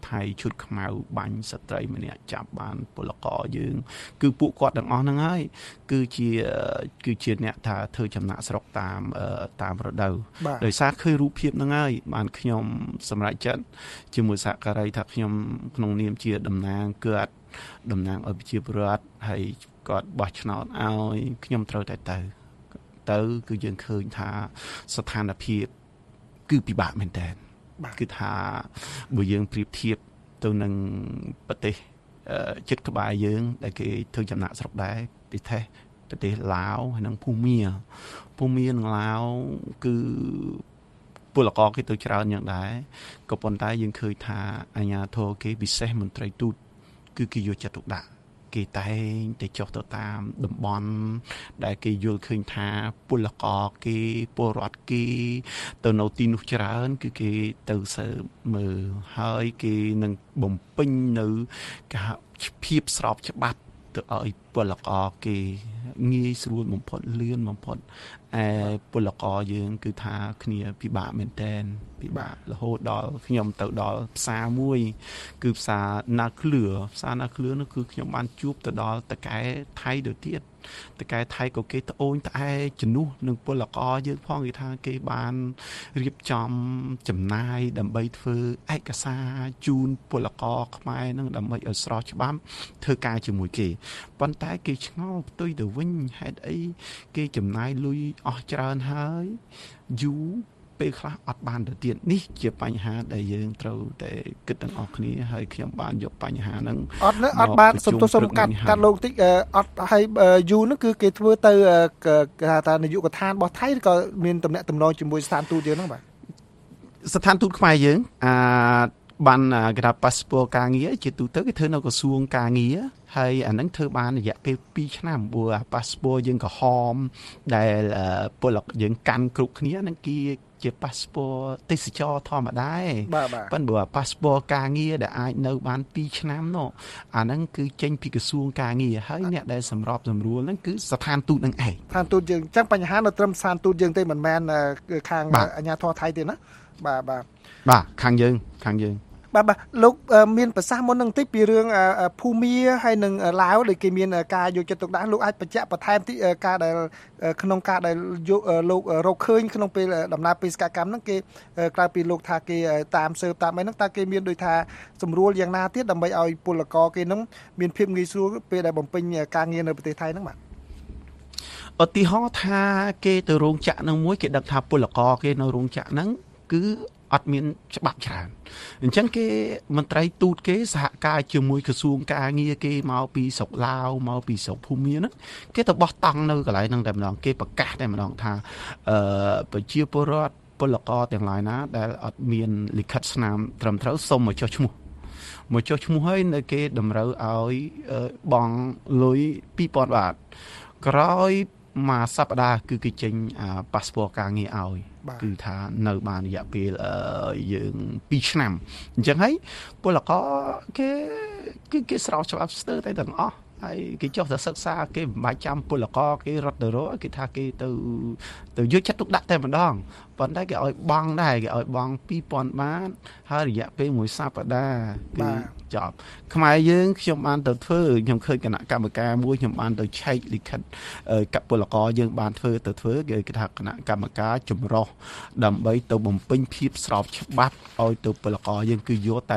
ថៃឈុតខ្មៅបាញ់ស្ត្រីម្នាក់ចាប់បានពលករយើងគឺពួកគាត់ទាំងអស់ហ្នឹងហើយគឺជាអ្នកថាធ្វើចំណាក់ស្រុកតាមរដូវដោយសារឃើញរូបភាពហ្នឹងហើយបានខ្ញុំសម្រេចចិត្តជាមួយសហការីថាខ្ញុំក្នុងនាមជាតំណាងឲ្យប្រជាពលរដ្ឋហើយគាត់បោះឆ្នោតឲ្យខ្ញុំត្រូវតែទៅគឺយើងឃើញថាស្ថានភាពគឺពិបាកមែនតើគឺថាបើយើងប្រៀបធៀបទៅនឹងប្រទេសជិតក្បែរយើងដែលគេធ្វើចំណាក់ស្រុកដែរប្រទេសឡាវហើយនិងភូមានិងឡាវគឺពលករគេទៅច្រើនយ៉ាងដែរក៏ប៉ុន្តែយើងឃើញថាអាជ្ញាធរគេពិសេសមន្ត្រីទូតគឺគេយកចិត្តទុកដាក់គេតែងតែចុះទៅតាមតំបន់ដែលគេយល់ឃើញថាពលករគេពលរដ្ឋគេទៅនៅទីនោះច្រើនគឺគេទៅសើមើលហើយគេនឹងបំពេញនៅភាពស្របច្បាប់ទៅឲ្យពលករគេងាយស្រួលបំផុតលឿនបំផុតពលករយើងគឺថាគ្នាពិបាកមែនតើពិបាករហូតដល់ខ្ញុំទៅដល់ផ្សារមួយគឺផ្សារណាឃ្លឿនោះគឺខ្ញុំបានជួបទៅដល់តកែថៃទៅទៀតតកែថៃក៏គេត្អូញត្អែជំនួសនឹងពលករយើងផងគេថាគេបានរៀបចំចំណាយដើម្បីធ្វើឯកសារជូនពលករខ្មែរនឹងដើម្បីឲ្យស្របច្បាប់ធ្វើការជាមួយគេប៉ុន្តែគេឆ្ងល់ផ្ទុយទៅវិញហេតុអីគេចំណាយលុយអស់ច្រើនហើយយូរពេលខ្លះអត់បានទៅទៀតនេះជាបញ្ហាដែលយើងត្រូវតែគិតទាំងអស់គ្នាហើយខ្ញុំបានយកបញ្ហាហ្នឹងអត់បានសំទោសសុំកាត់លោកតិចអត់ហើយយូរហ្នឹងគឺគេធ្វើទៅគេថានាយកដ្ឋានរបស់ថៃឬក៏មានតំណែងតំណងជាមួយស្ថានទូតយើងហ្នឹងបាទស្ថានទូតខ្មែរយើងបានគេថា passport ការងារជាទូទៅគេធ្វើនៅក្រសួងការងារហើយអាហ្នឹងធ្វើបានរយៈពេល2ឆ្នាំព្រោះ passport យើងក្រហមដែលពលរដ្ឋយើងកាន់គ្រប់គ្នាហ្នឹងជា passport ទេសចរធម្មតាឯងប៉ុន្តែបើ passport ការងារដែលអាចនៅបាន2ឆ្នាំនោះអាហ្នឹងគឺចេញពីក្រសួងការងារហើយអ្នកដែលសម្របសម្រួលហ្នឹងគឺស្ថានទូតនឹងឯងស្ថានទូតយើងអញ្ចឹងបញ្ហានៅត្រឹមស្ថានទូតយើងទេមិនមែនខាងអាជ្ញាធរថៃទេណាបាទខាងយើងបាទលោកមានប្រសាសន៍មុននឹងតិចពីរឿងភូមាហើយនឹងឡាវដែលគេមានការយកចិត្តទុកដាក់លោកអាចបញ្ជាក់បន្ថែមតិចការដែលក្នុងការដែលលោករកឃើញក្នុងពេលដំណើរបេសកកម្មហ្នឹងគេក្រៅពីលោកថាគេតាមស៊ើបតាមអីហ្នឹងតើគេមានដូចថាសម្រួលយ៉ាងណាទៀតដើម្បីឲ្យពលករគេហ្នឹងមានភាពងាយស្រួលពេលដែលបំពេញការងារនៅប្រទេសថៃហ្នឹងបាទឧទាហរណ៍ថាគេទៅរោងចក្រហ្នឹងមួយគេដឹកថាពលករគេនៅរោងចក្រហ្នឹងគឺអត់មានច្បាប់ច្រើនអញ្ចឹងគេមន្ត្រីទូតគេសហការជាមួយក្រសួងការងារគេមកពីស្រុកឡាវមកពីស្រុកភូមាហ្នឹងគេទៅបោះតង់នៅកន្លែងហ្នឹងតែម្ដងគេប្រកាសតែម្ដងថាប្រជាពលរដ្ឋពលករទាំងឡាយណាដែលអត់មានលិខិតស្នាមត្រឹមត្រូវសូមមកចុះឈ្មោះហើយនៅគេតម្រូវឲ្យបង់លុយ 2,000 បាតក្រោយមួយសប្តាហ៍គឺគេចេញប៉ាសពតការងារឲ្យគឺថានៅបានរយៈពេលយើង2ឆ្នាំអញ្ចឹងហើយពលករគេស្រោចច្បាប់ស្ទើរតែទាំងអស់ហើយគេចុះទៅសិក្សាគេមិនបាច់ចាំពលករគេរត់ទៅរកគេថាគេទៅយកចិត្តទុកដាក់តែម្ដងប៉ុន្តែគេឲ្យបង់ដែរគេឲ្យបង់ 2,000 បាតហើយរយៈពេលមួយសប្តាហ៍គឺចប់ខ្មែរយើងខ្ញុំបានទៅធ្វើខ្ញុំឃើញគណៈកម្មការមួយខ្ញុំបានទៅឆែកលិខិតកពលករយើងបានធ្វើគេថាគណៈកម្មការចម្រុះដើម្បីទៅបំពេញភាពស្របច្បាប់ឲ្យទៅពលករយើងគឺយកតែ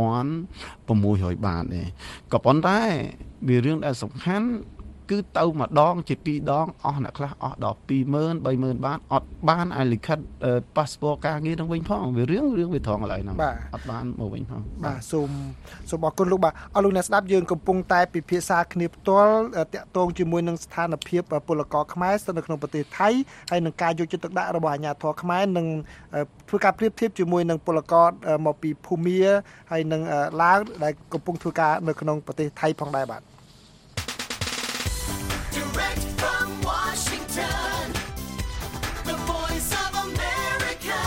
1,600 បាតទេក៏ប៉ុន្តែវារឿងដែលសំខាន់គឺទៅម្ដងជា2ដងអស់អ្នកខ្លះអស់ដល់ 20,000 30,000 បាតអត់បានឲ្យលិខិតប៉ាសពតការងារនឹងវិញផងវារឿងវាត្រង់កន្លែងហ្នឹងអត់បានមកវិញផងបាទសូមអរគុណលោកបាទអរលោកអ្នកស្ដាប់យើងកំពុងតែពិភាក្សាគ្នាផ្ទាល់តាក់ទងជាមួយនឹងស្ថានភាពពលករខ្មែរស្ថិតនៅក្នុងប្រទេសថៃហើយនឹងការយកចិត្តទុកដាក់របស់អាជ្ញាធរខ្មែរនឹងធ្វើការប្រៀបធៀបជាមួយនឹងពលករមកពីភូមាហើយនឹងឡាវដែលកំពុងធ្វើការនៅក្នុងប្រទេសថៃផងដែរបាទ Direct from Washington, the voice of America,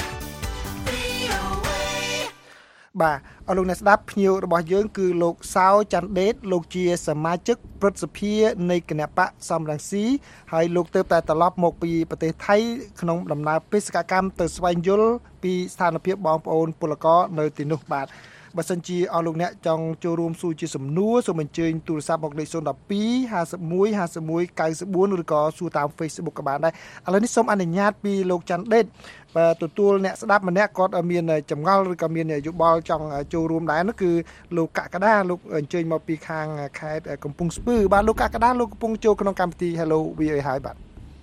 VOA. បាទអរលោកអ្នកស្ដាប់ភ្ញៀវរបស់យើងគឺលោកសៅច័ន្ទដេតលោកជាសមាជិកព្រឹទ្ធសភានៃគណៈបកសំរងស៊ីហើយលោកទើបតែត្រឡប់មកពីប្រទេសថៃក្នុងដំណើរបេសកកម្មទៅស្វែងយល់ពីស្ថានភាពបងប្អូនពលករនៅទីនោះបាទបើសិនជាអស់លោកអ្នកចង់ចូលរួមសួរជាសំណួរសូមអញ្ជើញទូរស័ព្ទមកលេខ012 51 51 94ឬក៏សួរតាម Facebook ក៏បានដែរឥឡូវនេះសូមអនុញ្ញាតពីលោកច័ន្ទដេតបាទទទួលអ្នកស្ដាប់ម្នាក់គាត់មានចម្ងល់ឬក៏មានយោបល់ចង់ចូលរួមដែរនោះគឺលោកកក្កដាលោកអញ្ជើញមកពីខាងខេត្តកំពង់ស្ពឺបាទលោកកក្កដាលោកកំពុងចូលក្នុងកម្មវិធី Hello VOA ហើយបាទ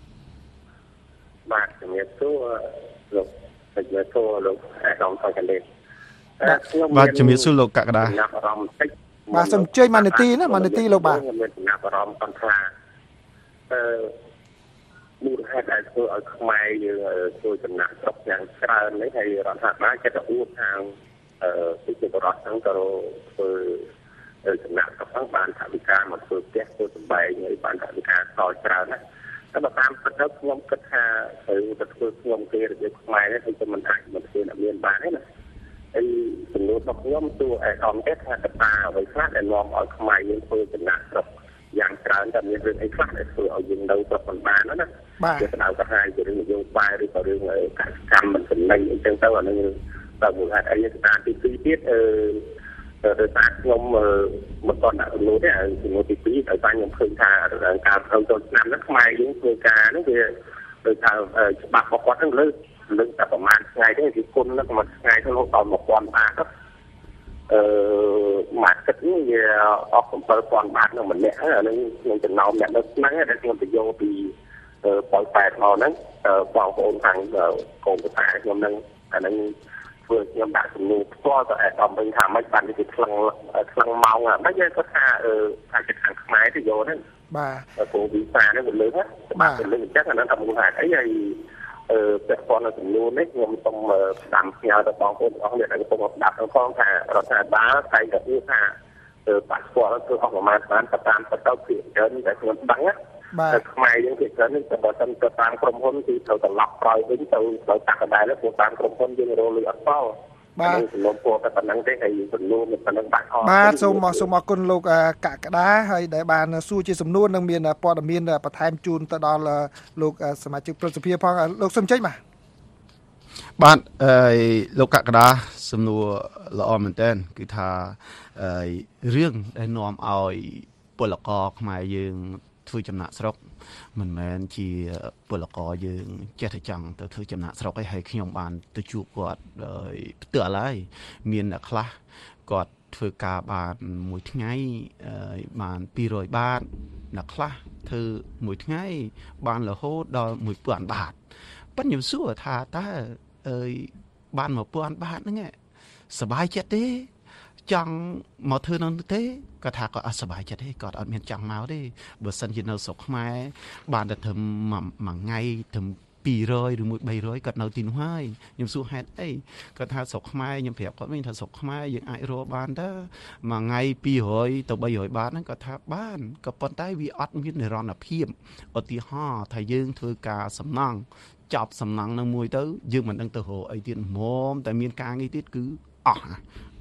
ជំរាបសួរលោកជំរាបសួរលោកអាដាមសុកលេបាទជំរាបសួរលោកកក្កដាបាទសូមអញ្ជើញមកនាទីណាមកនាទីលោកបាទមានចំណាប់អារម្មណ៍ប៉ុន្តែមូលហេតុដែលធ្វើឲ្យខ្មែរយើងធ្វើចំណាក់ស្រុកយ៉ាងច្រើននេះហើយរដ្ឋាភិបាលចិត្តអួតខាងប្រជាពលរដ្ឋហ្នឹងក៏ធ្វើចំណាក់ស្រុកហ្នឹងបានថវិកាមកធ្វើផ្ទះធ្វើសម្បែងហើយបានថវិកាសល់ច្រើនណាស់តែបើតាមពិតទៅខ្ញុំគិតថាត្រូវទៅធ្វើខ្ញុំគេរបៀបខ្មែរនេះគឺមិនអាចមកធ្វើអត់មានបានទេណាហើយចំនួនរបស់ខ្ញុំទូឯកឧត្តមទេថាកត្តាអ្វីខ្លះដែលនាំឲ្យខ្មែរយើងធ្វើចំណាក់ស្រុកយ៉ាងច្រើនតែមានរឿងអីខ្លះដែលធ្វើឲ្យយើងនៅស្រុកមិនបានណាជាដៅកាហាយជារឿងនយោបាយឬក៏រឿងកសិកម្មមិនចំណេញអញ្ចឹងទៅអានឹងតែមូលហេតុអីកត្តាទី2ទៀតដោយសារខ្ញុំមិនទាន់ដាក់ចំនួនទេចំនួនទី2ដោយសារខ្ញុំឃើញថាការធ្វើចូលឆ្នាំហ្នឹងខ្មែរយើងធ្វើការហ្នឹងវាដោយថាច្បាប់របស់គាត់ហ្នឹងលើតែប្រហែលថ្ងៃទេគឺគុណហ្នឹងមួយថ្ងៃទៅរហូតដល់ 1000 បាតមួយទឹកនេះវាអស់ 7,000 បាតនឹងម្នាក់អានឹងក្នុងចំណោមអ្នកនៅហ្នឹងដែលខ្ញុំទៅយកពីប៉ោយប៉ែតមកហ្នឹងបងប្អូនខាងកូនប្រសាខ្ញុំហ្នឹងអានឹងធ្វើខ្ញុំដាក់សំណួរផ្ទាល់ទៅឯកឧត្តមវិញថាមិនបានគេខ្លាំងម៉ោងមិនយើងគាត់ថាថាជាខាងខ្មែរទៅយកហ្នឹងបាទព្រោះវីសាហ្នឹងវាលើហ្នឹងបាទលើអញ្ចឹងអាហ្នឹងតែមូលហេតុអីហើយពាក់ព័ន្ធនឹងចំនួននេះខ្ញុំសូមស្ដាំផ្ញើទៅបងប្អូនទាំងអស់គ្នាដែលកំពុងស្ដាប់ផងថារដ្ឋាភិបាលតែតែគួរថាបាក់ស្គាល់គឺអស់ប្រមាណបានតាមទៅពីច្រើនតែខ្ញុំដឹងណាតែខ្មែរយើងពីច្រើននេះបើសិនទៅតាមក្រុមហ៊ុនគឺត្រូវត្រឡប់ក្រោយវិញទៅតាក់កណ្ដាលព្រោះតាមក្រុមហ៊ុនយើងរលឺអត់សល់បាទសំណូមពរតែប៉ុណ្្នឹងទេហើយសំណួរមិនប៉ុណ្្នឹងបាក់អស់បាទសូមអរគុណលោកកក្កដាហើយដែលបានសួរជាសំណួរនឹងមានព័ត៌មានបន្ថែមជូនទៅដល់លោកសមាជិកព្រឹទ្ធសភាផងលោកសុំចេញបាទលោកកក្កដាសំណួរល្អមែនតើគឺថារឿងដែលនាំឲ្យពលករខ្មែរយើងធ្វើចំណាក់ស្រុកមិនមែនជាពលករយើងចេះតែចង់ទៅធ្វើចំណាក់ស្រុកឯងហើយខ្ញុំបានទៅជួបគាត់ផ្ទាល់ហើយមានអ្នកខ្លះគាត់ធ្វើការបានមួយថ្ងៃបាន200 បាតអ្នកខ្លះធ្វើមួយថ្ងៃបានរហូតដល់ 1000 បាតប៉ុន្តែខ្ញុំសួរថាតើបាន 1000 បាតហ្នឹងសប្បាយចិត្តទេចង់មកធ្វើនោះទេគាត់ថាគាត់អត់សប្បាយចិត្តទេគាត់អត់មានចង់មកទេបើសិនជានៅស្រុកខ្មែរបានតែធ្វើមួយថ្ងៃធ្វើ200ឬមួយ300គាត់នៅទីនោះហើយខ្ញុំសួរហេតុអីគាត់ថាស្រុកខ្មែរខ្ញុំប្រាប់គាត់វិញថាស្រុកខ្មែរយើងអាចរកបានតើមួយថ្ងៃ200ទៅ300 បាតហ្នឹងគាត់ថាបានក៏ប៉ុន្តែវាអត់មាននិរន្តរភាពឧទាហរណ៍ថាយើងធ្វើការសំណង់ចប់សំណង់នឹងមួយទៅយើងមិនដឹងទៅរកអីទៀតមុំតែមានការងារទៀតគឺអស់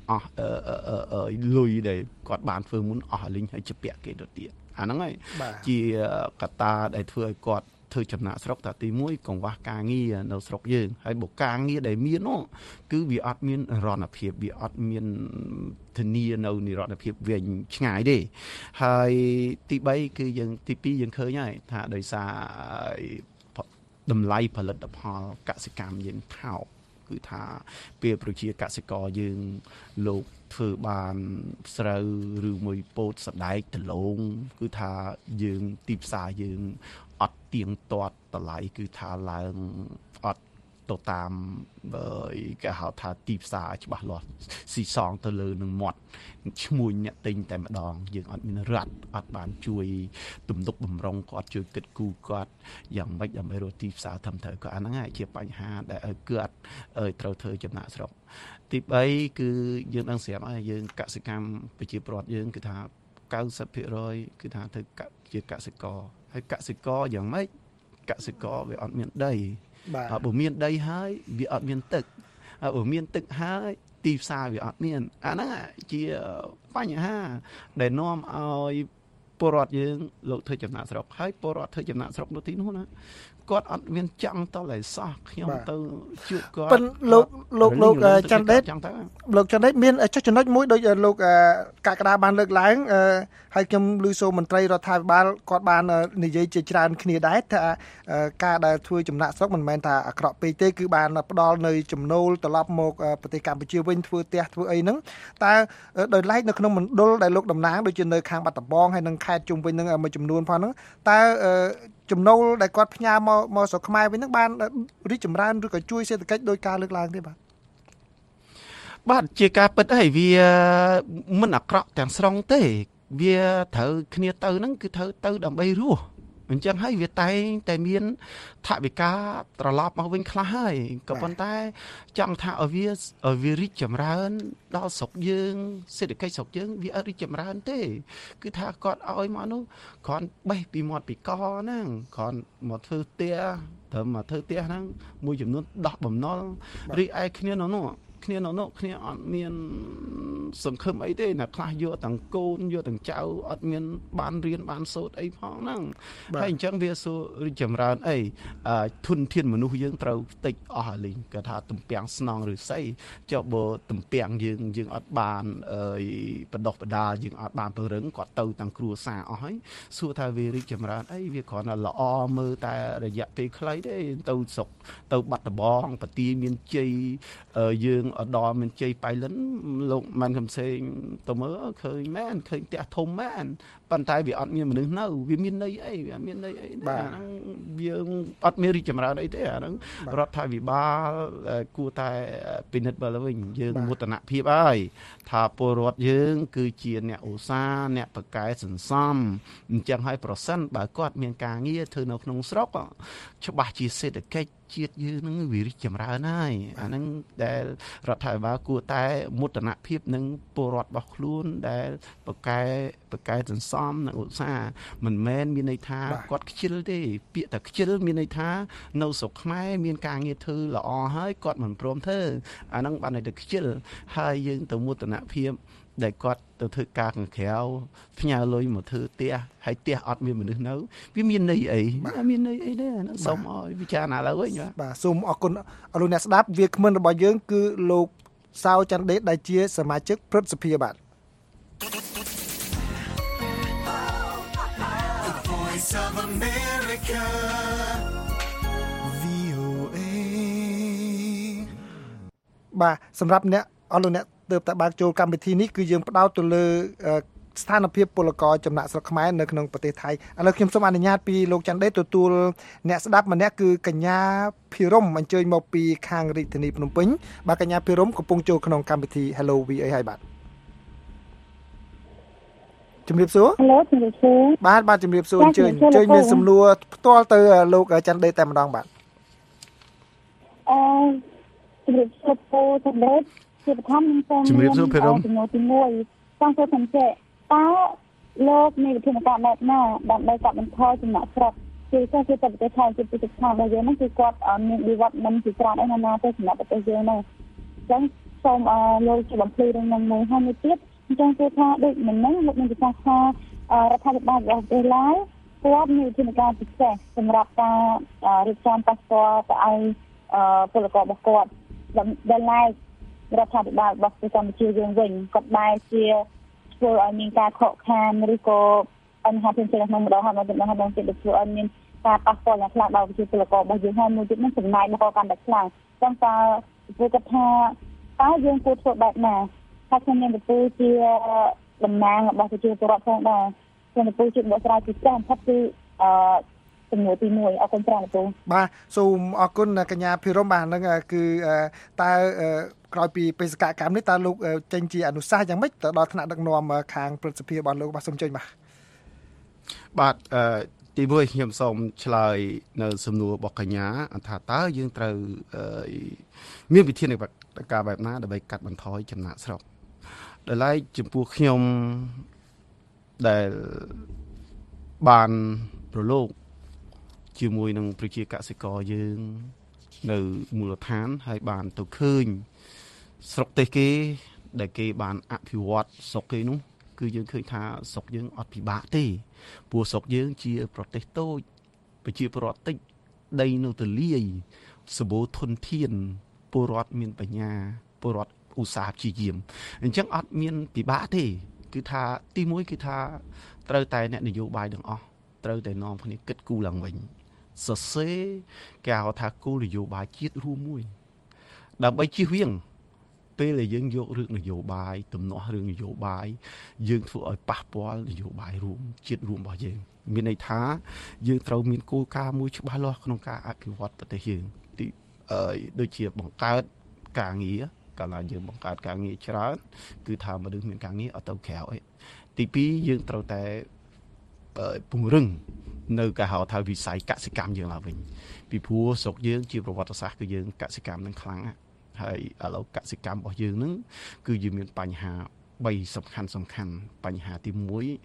លុយដែលគាត់បានធ្វើមុនអស់លីងហើយជាពាក់គេទៅទៀតអាហ្នឹងហើយជាកត្តាដែលធ្វើឲ្យគាត់ធ្វើចំណាក់ស្រុកតាទី1កង្វះការងារនៅស្រុកយើងហើយបើការងារដែលមាននោះគឺវាអត់មានរណភាពវាអត់មានធានានៅនិរន្តរភាពវិញឆ្ងាយទេហើយទី3គឺយើងទី2យើងឃើញហើយថាដោយសារតម្លៃផលិតផលកសិកម្មយើងថោកគឺថាពេលប្រជាកសិករយើងលោកធ្វើបានស្រូវឬមួយពោតសណ្ដែកដលងគឺថាយើងទីផ្សារយើងអត់ទៀងទាត់តម្លៃគឺថាឡើងអត់ទៅតាមគេហៅថាទីផ្សារច្បាស់លាស់ស៊ីសងទៅលើនឹងមាត់ឈ្មួញអ្នកទិញតែម្ដងយើងអត់មានរត់អត់បានជួយទំនុកបំរុងគាត់ជួយគិតគូរគាត់យ៉ាងម៉េចដើម្បីរកទីផ្សារធំត្រូវក៏អាហ្នឹងហើយជាបញ្ហាដែលឲ្យគាត់ត្រូវធ្វើចំណាក់ស្រុកទី3គឺយើងដឹងស្រាប់ហើយយើងកសិកម្មប្រជាពលរដ្ឋយើងគឺថា 90% គឺថាធ្វើជាកសិករហើយកសិករយ៉ាងម៉េចកសិករវាអត់មានដីបើមានដីហើយវាអត់មានទឹកបើមានទឹកហើយទីផ្សារវាអត់មានអាហ្នឹងជាបញ្ហាដែលនាំឲ្យពលរដ្ឋយើងលោកធ្វើចំណាក់ស្រុកហើយពលរដ្ឋធ្វើចំណាក់ស្រុកនៅទីនោះណាគាត់អត់មានចង់តឡើយសោះខ្ញុំទៅជួបគាត់ប៉ុន្តែលោកចាន់ដេតលោកចាន់ដេតមានចុះចំណុចមួយដូចលោកកាកដាបានលើកឡើងហើយខ្ញុំឮសូមមន្ត្រីរដ្ឋាភិបាលគាត់បាននិយាយជាច្រើនគ្នាដែរថាការដែលធ្វើចំណាក់ស្រុកមិនមែនថាអាក្រក់ពេកទេគឺបានផ្ដល់នៅចំណូលត្រឡប់មកប្រទេសកម្ពុជាវិញធ្វើផ្ទះធ្វើអីហ្នឹងតើដោយឡែកនៅក្នុងមណ្ឌលដែលលោកតំណាងដូចជានៅខាងបាត់ដំបងហើយនិងខេត្តជុំវិញហ្នឹងមួយចំនួនផងហ្នឹងតើចំណូលដែលគាត់ផ្ញើមកស្រុកខ្មែរវិញហ្នឹងបានរីកចម្រើនឬក៏ជួយសេដ្ឋកិច្ចដោយការលើកឡើងទេបាទជាការពិតហើយវាមិនអាក្រក់ទាំងស្រុងទេវាត្រូវគ្នាទៅហ្នឹងគឺត្រូវទៅដើម្បីរស់អញ្ចឹងហើយវាតែងតែមានថវិកាត្រឡប់មកវិញខ្លះហើយក៏ប៉ុន្តែចង់ថាឲ្យវារីកចម្រើនដល់ស្រុកយើងសេដ្ឋកិច្ចស្រុកយើងវាអត់រីកចម្រើនទេគឺថាគាត់ឲ្យមកនោះគ្រាន់បេះពីមាត់ពីកហ្នឹងគ្រាន់មកធ្វើផ្ទះត្រូវមកធ្វើផ្ទះហ្នឹងមួយចំនួនដោះបំណុលរីឯគ្នានៅនោះគ្នាអត់មានសង្ឃឹមអីទេណាខ្លះយកទាំងកូនយកទាំងចៅអត់មានបានរៀនបានសូត្រអីផងហ្នឹងហើយអញ្ចឹងវាសួររីកចម្រើនអីធនធានមនុស្សយើងត្រូវតិចអស់ហើយគេថាទំពាំងស្នងឬស្អីចុះបើទំពាំងយើងអត់បានបដោះបដាយើងអត់បានពង្រឹងគាត់ទៅទាំងគ្រួសារអស់ហើយសួរថាវារីកចម្រើនអីវាគ្រាន់តែល្អមើលតែរយៈពេលខ្លីទេទៅស្រុកទៅបាត់ដំបងបទីមានជ័យយើងអដល់មានជ័យបៃលិនលោកម៉ាន់កំសែងទៅមើលឃើញមែនឃើញផ្ទះធំមែនប៉ុន្តែវាអត់មានមនុស្សនៅវាមានន័យអីវាមានន័យអីអាហ្នឹងយើងអត់មានរីកចម្រើនអីទេអាហ្នឹងរដ្ឋាភិបាលគួរតែពិនិត្យមើលវិញយើងមោទនភាពហើយថាពលរដ្ឋយើងគឺជាអ្នកឧស្សាហ៍អ្នកបកកែសន្សំអញ្ចឹងហើយប្រសិនបើគាត់មានការងារធ្វើនៅក្នុងស្រុកច្បាស់ជាសេដ្ឋកិច្ចជាតិយើងនឹងវារីកចម្រើនហើយអាហ្នឹងដែលរដ្ឋាភិបាលគួរតែមោទនភាពនឹងពលរដ្ឋរបស់ខ្លួនដែលបកកែសន្សំនិងឧស្សាហ៍មិនមែនមានន័យថាគាត់ខ្ជិលទេពាក្យតែខ្ជិលមានន័យថានៅស្រុកខ្មែរមានការងារធ្វើល្អហើយគាត់មិនព្រមធ្វើអាហ្នឹងបានន័យថាខ្ជិលហើយយើងទៅមោទនភាពដែលគាត់ទៅធ្វើការខាងក្រៅផ្ញើលុយមកធ្វើផ្ទះហើយផ្ទះអត់មានមនុស្សនៅវាមានន័យអីមានន័យអីទេហ្នឹងសូមឲ្យពិចារណាឡើងវិញបាទសូមអរគុណអរលោកអ្នកស្ដាប់វាគ្មិនរបស់យើងគឺលោកសៅច័ន្ទដេតដែលជាសមាជិកព្រឹទ្ធសភាបាទបាទសម្រាប់អ្នកអរលោកអ្នកទើបតែបើកចូលកម្មវិធីនេះគឺយើងផ្ដោតទៅលើស្ថានភាពពលករចំណាក់ស្រុកខ្មែរនៅក្នុងប្រទេសថៃឥឡូវខ្ញុំសូមអនុញ្ញាតពីលោកច័ន្ទដេតទទួលអ្នកស្ដាប់ម្នាក់គឺកញ្ញាភិរមអញ្ជើញមកពីខាងរាជធានីភ្នំពេញបាទកញ្ញាភិរមកំពុងចូលក្នុងកម្មវិធី Hello VA ហើយបាទជំរាបសួរ Hello ជំរាបសួរបាទជំរាបសួរអញ្ជើញមានសំណួរផ្ទាល់ទៅលោកច័ន្ទដេតតែម្ដងបាទជំរាបសួរពូច័ន្ទដេតជាបឋមខ្ញុំសូមជំរាបសួរភិរមចំនួនទី1ចង់សួរសំចែកតើលោកមានវិធានការបែបណាដើម្បីកាត់បន្ថយចំណាក់ស្រុកជាពិសេសគឺប្រទេសថៃជាប្រទេសខាងរបស់យើងហ្នឹងគឺគាត់មានវិវត្តមិនជាច្រើនអីណាទៅសម្រាប់ប្រទេសយើងហ្នឹងអញ្ចឹងសូមលោកជួយបំភ្លឺរឿងហ្នឹងមួយហើយមួយទៀតអញ្ចឹងគឺថាដូចមិនហ្នឹងលោកមានប្រសាសន៍ថារដ្ឋាភិបាលរបស់ប្រទេសឡាវគាត់មានវិធានការពិសេសសម្រាប់ការរៀបចំប៉ាសពតទៅឲ្យពលកររបស់គាត់ដែលឡែករដ្ឋាភិបាលរបស់ប្រទេសកម្ពុជាយើងវិញគាត់បែរជាធ្វើឲ្យមានការខកខានឬក៏បញ្ហាផ្សេងៗក្នុងម្ដងហើយម្ដងទៀតធ្វើឲ្យមានការប៉ះពាល់យ៉ាងខ្លាំងដល់ប្រជាពលរដ្ឋរបស់យើងហើយមួយទៀតនឹងចំណាយរបស់កាន់តែខ្លាំងអញ្ចឹងតើពួកគាត់ថាតើយើងគួរធ្វើបែបណាថាខ្ញុំមានទទួលជាតំណាងរបស់ប្រជាពលរដ្ឋផងដែរខ្ញុំទទួលជាបកស្រាយពីចាស់បំផុតគឺចំនួនទី1អរគុណច្រើនលោកបាទសូមអរគុណកញ្ញាភិរមបាទហ្នឹងគឺតើក្រោយពីបេសកកម្មនេះតើលោកចេញជាអនុសាសន៍យ៉ាងម៉េចទៅដល់ថ្នាក់ដឹកនាំខាងព្រឹទ្ធសភារបស់លោកបាទសូមចេញបាទទី1ខ្ញុំសូមឆ្លើយនៅសំណួររបស់កញ្ញាថាតើយើងត្រូវមានវិធានការបែបណាដើម្បីកាត់បន្ថយចំណាក់ស្រុកដោយឡែកចំពោះខ្ញុំដែលបានប្រឡូកជាមួយនឹងប្រជាកសិករយើងនៅមូលដ្ឋានហើយបានទៅឃើញស្រុកទេសគេដែលគេបានអភិវឌ្ឍស្រុកគេនោះគឺយើងឃើញថាស្រុកយើងអត់ពិបាកទេព្រោះស្រុកយើងជាប្រទេសតូចប្រជាពលរដ្ឋតិចដីនៅទលាយសម្បូរធនធានពលរដ្ឋមានបញ្ញាពលរដ្ឋឧស្សាហ៍ព្យាយាមអញ្ចឹងអត់មានពិបាកទេគឺថាទីមួយគឺថាត្រូវតែអ្នកនយោបាយទាំងអស់ត្រូវតែនាំគ្នាគិតគូរឡើងវិញសរសេរគេហៅថាគោលនយោបាយជាតិរួមមួយដើម្បីជៀសវាងពេលដែលយើងយករឿងនយោបាយទំនាស់រឿងនយោបាយយើងធ្វើឲ្យប៉ះពាល់នយោបាយរួមជាតិរួមរបស់យើងមានន័យថាយើងត្រូវមានគោលការណ៍មួយច្បាស់លាស់ក្នុងការអភិវឌ្ឍប្រទេសយើងទីដូចជាបង្កើតការងារកាលណាយើងបង្កើតការងារច្រើនគឺថាមនុស្សមានការងារអត់ទៅក្រៅអីទី2យើងត្រូវតែពង្រឹងនៅគេហៅថាវិស័យកសិកម្មយើងឡើងវិញពីព្រោះស្រុកយើងជាប្រវត្តិសាស្ត្រគឺយើងកសិកម្មនឹងខ្លាំងណាស់ហើយឥឡូវកសិកម្មរបស់យើងនឹងគឺយើងមានបញ្ហា3សំខាន់បញ្ហាទី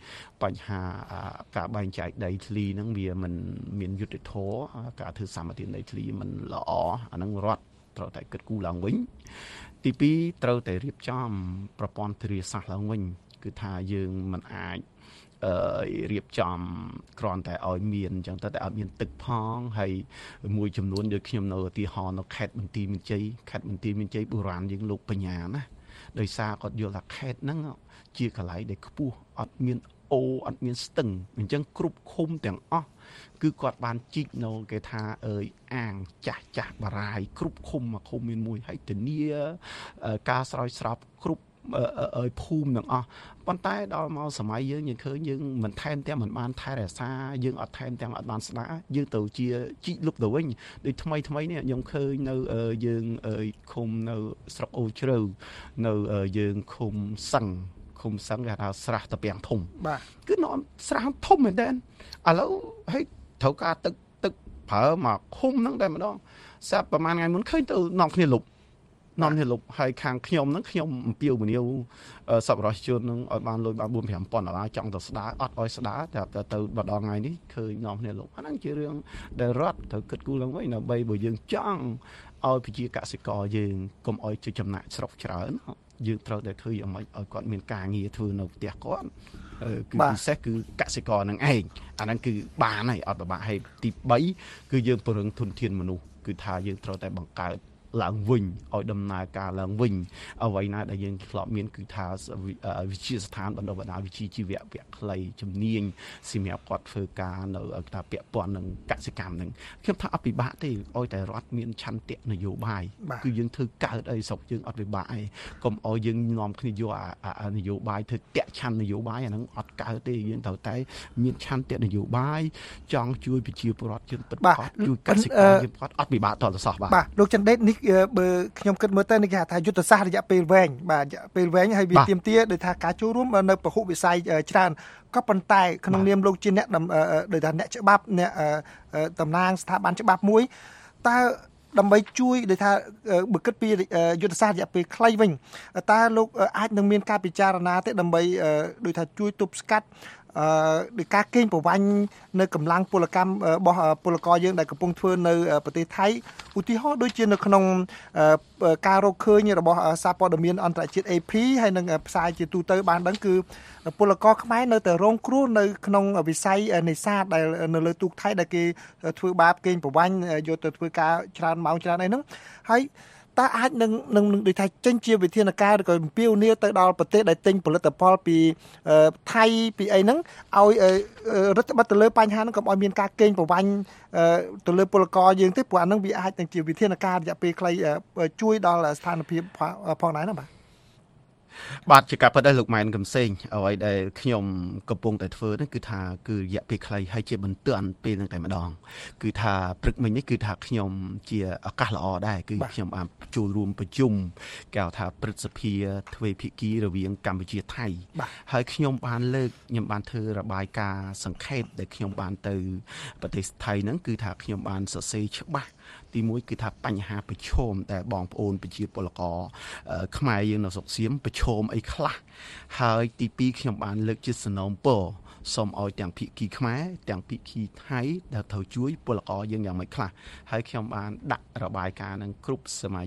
1បញ្ហាការបែងចែកដីធ្លីហ្នឹងវាមិនមានយុត្តិធម៌ការធ្វើសម្បត្តិដីធ្លីមិនល្អអាហ្នឹងរដ្ឋត្រូវតែគិតគូរឡើងវិញទី2ត្រូវតែរៀបចំប្រព័ន្ធធារាសាស្ត្រឡើងវិញគឺថាយើងមិនអាចរៀបចំគ្រាន់តែឲ្យមានអញ្ចឹងតែអត់មានទឹកផងហើយមួយចំនួនដូចខ្ញុំនៅឧទាហរណ៍នៅខេត្តបន្ទាយមានជ័យបុរាណយើងលោកបញ្ញាណាដោយសារគាត់យល់ថាខេត្តហ្នឹងជាកន្លែងដែលខ្ពស់អត់មានអូអត់មានស្ទឹងអញ្ចឹងគ្រប់ឃុំទាំងអស់គឺគាត់បានជីកនៅគេថាអាងចាស់បារាយគ្រប់ឃុំមួយឃុំមានមួយហើយធានាការស្រោចស្រពគ្រប់ភូមិទាំងអស់ប៉ុន្តែដល់មកសម័យយើងឃើញយើងមិនថែមទាំងមិនបានថែរក្សាយើងអត់ថែមទាំងអត់បានស្ដារយើងទៅជាជីកលុបទៅវិញដូចថ្មីនេះខ្ញុំឃើញនៅយើងឃុំនៅស្រុកអូជ្រៅនៅយើងឃុំសឹងគេថាស្រះតាពាំងធំបាទគឺនាំស្រះធំមែនតើឥឡូវហើយត្រូវការទឹកប្រើមកឃុំហ្នឹងតែម្ដងស្រាប់ប្រហែលថ្ងៃមុនឃើញទៅនាំគ្នាលុបហើយខាងខ្ញុំហ្នឹងខ្ញុំអំពាវនាវសប្បុរសជនហ្នឹងឲ្យបានលុយបាន $4-5,000 ដុល្លារចង់ទៅស្ដារអត់ឲ្យស្ដារតែទៅម្ដងថ្ងៃនេះឃើញនាំគ្នាលុបអាហ្នឹងជារឿងដែលរដ្ឋត្រូវគិតគូរឡើងវិញដើម្បីបើយើងចង់ឲ្យប្រជាកសិករយើងកុំឲ្យចំណាក់ស្រុកច្រើនយើងត្រូវតែធ្វើយ៉ាងម៉េចឲ្យគាត់មានការងារធ្វើនៅផ្ទះគាត់គឺពិសេសគឺកសិករនឹងឯងអាហ្នឹងគឺបានហើយអត់ពិបាកហើយទី3គឺយើងពង្រឹងធនធានមនុស្សគឺថាយើងត្រូវតែបង្កើតឡើងវិញឲ្យដំណើរការឡើងវិញអ្វីណាដែលយើងធ្លាប់មានគឺថាវិទ្យាស្ថានបណ្ដុះបណ្ដាលវិជ្ជាជីវៈវគ្គខ្លីជំនាញសម្រាប់គាត់ធ្វើការនៅថាពាក់ព័ន្ធនឹងកសិកម្មនឹងខ្ញុំថាអត់ពិបាកទេឲ្យតែរដ្ឋមានឆន្ទៈនយោបាយគឺយើងធ្វើកើតអីស្រុកយើងអត់ពិបាកអីកុំឲ្យយើងនាំគ្នាយកនយោបាយធ្វើតាក់ឆាន់នយោបាយអាហ្នឹងអត់កើតទេយើងត្រូវតែមានឆន្ទៈនយោបាយចង់ជួយប្រជាពលរដ្ឋជនពិតប្រាកដជួយកសិករយើងគាត់អត់ពិបាកតសោះបាទលោកចន្ទដេតនេះបើខ្ញុំគិតមើលទៅនេះគេហៅថាយុទ្ធសាស្ត្ររយៈពេលវែងបាទរយៈពេលវែងហើយវាទាមទារដោយថាការចូលរួមនៅពហុវិស័យច្រើនក៏ប៉ុន្តែក្នុងនាមលោកជាអ្នកដោយថាអ្នកច្បាប់អ្នកតំណាងស្ថាប័នច្បាប់មួយតើដើម្បីជួយដោយថាបើគិតពីយុទ្ធសាស្ត្ររយៈពេលខ្លីវិញតើលោកអាចនឹងមានការពិចារណាទេដើម្បីដោយថាជួយទប់ស្កាត់ដោយការកេងប្រវ័ញ្ចនៅកម្លាំងពលកម្មរបស់ពលករយើងដែលកំពុងធ្វើនៅប្រទេសថៃឧទាហរណ៍ដូចជានៅក្នុងការរកឃើញរបស់សារព័ត៌មានអន្តរជាតិ AP ហើយនឹងផ្សាយជាទូទៅបានដឹងគឺពលករខ្មែរនៅតែរងគ្រោះនៅក្នុងវិស័យនេសាទដែលនៅលើទូកថៃដែលគេធ្វើបាបកេងប្រវ័ញ្ចយកទៅធ្វើការច្រើនម៉ោងច្រើនអីហ្នឹងហើយតើអាចនឹងដូចថាចេញជាវិធានការឬក៏អំពាវនាវទៅដល់ប្រទេសដែលទិញផលិតផលពីថៃពីអីហ្នឹងឲ្យរដ្ឋបတ်ទៅលើបញ្ហាហ្នឹងកុំឲ្យមានការកេងប្រវ័ញ្ចទៅលើពលករយើងទេព្រោះអាហ្នឹងវាអាចនឹងជាវិធានការរយៈពេលខ្លីជួយដល់ស្ថានភាពផងដែរណាបាទជាការពិតដែរលោកម៉ែនកំសែងអ្វីដែលខ្ញុំកំពុងតែធ្វើនេះគឺថាគឺរយៈពេលខ្លីហើយជាបន្ទាន់ពេលនឹងតែម្ដងគឺថាព្រឹកមិញនេះគឺថាខ្ញុំជាឱកាសល្អដែរគឺខ្ញុំបានចូលរួមប្រជុំគេហៅថាព្រឹទ្ធសភាទ្វេភាគីរវាងកម្ពុជាថៃហើយខ្ញុំបានធ្វើរបាយការណ៍សង្ខេបដែលខ្ញុំបានទៅប្រទេសថៃហ្នឹងគឺថាខ្ញុំបានសរសេរច្បាស់ទី1គឺថាបញ្ហាប្រឈមដែលបងប្អូនប្រជាពលករខ្មែរយើងនៅស្រុកសៀមប្រឈមអីខ្លះហើយទី2ខ្ញុំបានលើកជាសំណូមពរសូមឲ្យទាំងភាគីខ្មែរទាំងភាគីថៃដែលត្រូវជួយពលករយើងយ៉ាងម៉េចខ្លះហើយខ្ញុំបានដាក់របាយការណ៍នឹងគ្រប់សមាជិក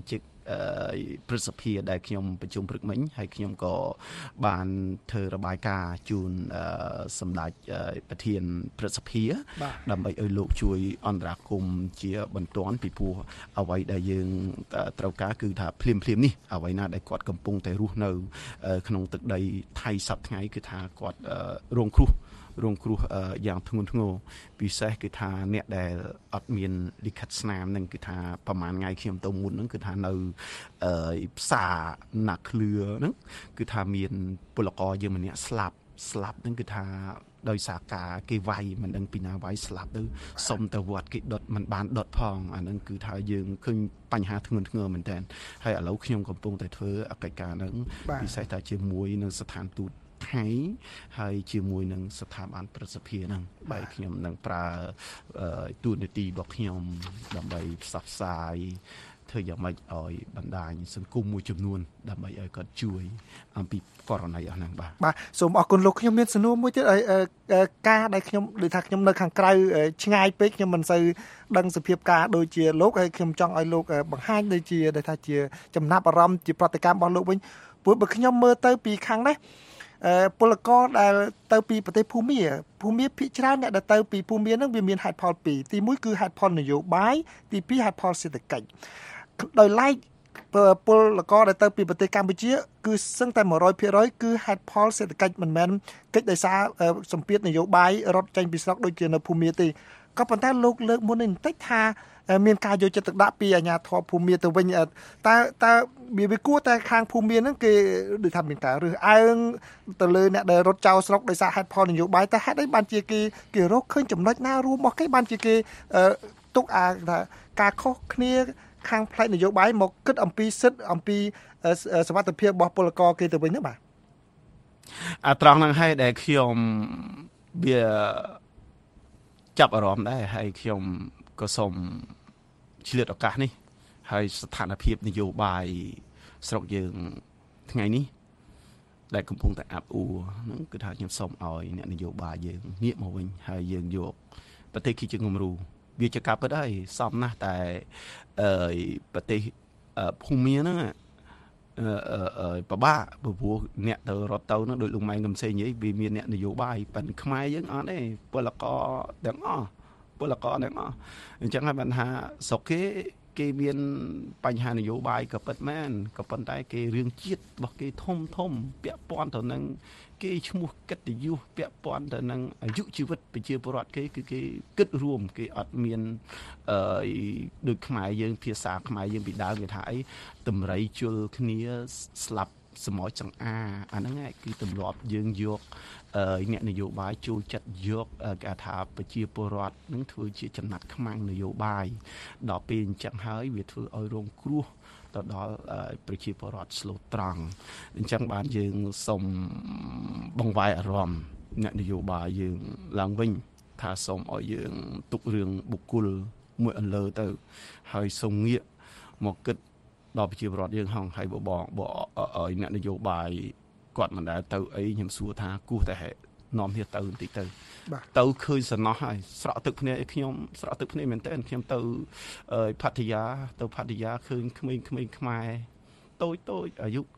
ព្រឹទ្ធសភាដែលខ្ញុំប្រជុំព្រឹកមិញហើយខ្ញុំក៏បានធ្វើរបាយការណ៍ជូនសម្ដេចប្រធានព្រឹទ្ធសភាដើម្បីឲ្យលោកជួយអន្តរាគមន៍ជាបន្ទាន់ពីព្រោះអ្វីដែលយើងត្រូវការគឺថាភ្លាមនេះអ្វីណាដែលគាត់កំពុងតែរស់នៅក្នុងទឹកដីថៃសប្តាហ៍ថ្ងៃគឺថាគាត់រងគ្រោះយ៉ាងធ្ងន់ធ្ងរពិសេសគឺថាអ្នកដែលអត់មានលិខិតស្នាមនឹងគឺថាប្រហែលថ្ងៃខ្ញុំទៅមុនហ្នឹងគឺថានៅផ្សារណាឃ្លឿហ្នឹងគឺថាមានពលករយើងម្នាក់ស្លាប់ហ្នឹងគឺថាដោយសារការគេវាយមិនដឹងពីណាវាយស្លាប់ទៅសុំទៅវត្តគេដុតមិនបានដុតផងអាហ្នឹងគឺថាយើងឃើញបញ្ហាធ្ងន់ធ្ងរមែនតើហើយឥឡូវខ្ញុំកំពុងតែធ្វើអកិច្ចការហ្នឹងពិសេសតែជាមួយនឹងស្ថានទូតថៃហើយជាមួយនឹងស្ថាប័នព្រឹទ្ធសភាហ្នឹងបែរខ្ញុំនឹងប្រើទូនាទីរបស់ខ្ញុំដើម្បីផ្សព្វផ្សាយធ្វើយ៉ាងម៉េចឲ្យបណ្ដាញសង្គមមួយចំនួនដើម្បីឲ្យគាត់ជួយអំពីករណីអស់ហ្នឹងបាទសូមអរគុណលោកខ្ញុំមានសំណួរមួយទៀតការដែលខ្ញុំដូចថាខ្ញុំនៅខាងក្រៅឆ្ងាយពេកខ្ញុំមិនសូវដឹងសភាពការដូចជាលោកហើយខ្ញុំចង់ឲ្យលោកបង្ហាញដូចជាដែលថាជាចំណាប់អារម្មណ៍ជាប្រតិកម្មរបស់លោកវិញព្រោះបើខ្ញុំមើលទៅពីខាងនេះពលករដែលទៅពីប្រទេសភូមាភាគច្រើនអ្នកដែលទៅពីភូមាហ្នឹងវាមានហេតុផលពីរទី1គឺហេតុផលនយោបាយទី2ហេតុផលសេដ្ឋកិច្ចដោយឡែកពលករដែលទៅពីប្រទេសកម្ពុជាគឺសឹងតែ 100% គឺហេតុផលសេដ្ឋកិច្ចមិនមែនកិច្ចដោយសារសម្ពាធនយោបាយរត់ចេញពីស្រុកដូចជានៅភូមាទេក៏ប៉ុន្តែលោកលើកមុននេះបន្តិចថាមានការយកចិត្តទុកដាក់ពីអាជ្ញាធរភូមាទៅវិញតើវាគួរតែខាងភូមាហ្នឹងគេដូចថាមានការរើសអើងទៅលើអ្នកដែលរត់ចោលស្រុកដោយសារហេតុផលនយោបាយតែហេតុអីបានជាគេរកឃើញចំណុចណារួមរបស់គេបានជាគេទុកថាការខុសគ្នាខាងផ្នែកនយោបាយមកគិតអំពីសិទ្ធិអំពីសុវត្ថិភាពរបស់ពលករគេទៅវិញហ្នឹងបាទត្រង់ហ្នឹងហើយដែលខ្ញុំវាចាប់អារម្មណ៍ដែរហើយខ្ញុំក៏សូមឆ្លៀតឱកាសនេះហើយស្ថានភាពនយោបាយស្រុកយើងថ្ងៃនេះដែលកំពុងតែអាប់អួរហ្នឹងគឺថាខ្ញុំសូមឲ្យអ្នកនយោបាយយើងងាកមកវិញហើយយើងយកប្រទេសជាគំរូវាជាការពិតហើយសមណាស់តែប្រទេសភូមាហ្នឹងប្របាព្រោះអ្នកទៅរត់ទៅហ្នឹងដោយលោកម៉ែកំសែងនិយាយវាមានអ្នកនយោបាយប៉ុន្តែខ្មែរយើងអត់ទេពលករទាំងអស់អញ្ចឹងហើយបានថាស្រុកគេមានបញ្ហានយោបាយក៏ពិតមែនក៏ប៉ុន្តែគេរឿងជាតិរបស់គេធំពាក់ព័ន្ធទៅនឹងគេឈ្មោះកិត្តិយសពាក់ព័ន្ធទៅនឹងអាយុជីវិតប្រជាពលរដ្ឋគេគឺគេគិតរួមគេអត់មានដូចខ្មែរយើងភាសាខ្មែរយើងពីដើមគេថាអីតម្រៃជលគ្នាស្លាប់សមោចង្អាអាហ្នឹងឯងគឺទម្លាប់យើងយកអ្នកនយោបាយចូលចិត្តយកគេថាប្រជាពលរដ្ឋនឹងធ្វើជាចំណាត់ខ្មាំងនយោបាយដល់ពេលអញ្ចឹងហើយវាធ្វើឲ្យរងគ្រោះទៅដល់ប្រជាពលរដ្ឋស្លូតត្រង់អញ្ចឹងបានយើងសូមបង្វែរអារម្មណ៍អ្នកនយោបាយយើងឡើងវិញថាសូមឲ្យយើងទុករឿងបុគ្គលមួយអន្លើទៅហើយសូមងាកមកគិតដល់ប្រជាពលរដ្ឋយើងហងហើយបើឲ្យអ្នកនយោបាយគាត់មិនដែលទៅអីខ្ញុំសួរថាគោះតែនាំគ្នាទៅបន្តិចទៅឃើញសំណោះហើយស្រក់ទឹកភ្នែកខ្ញុំស្រក់ទឹកភ្នែកមែនតើខ្ញុំទៅផាត់យាឃើញក្មេងខ្មែរតូចអាយុ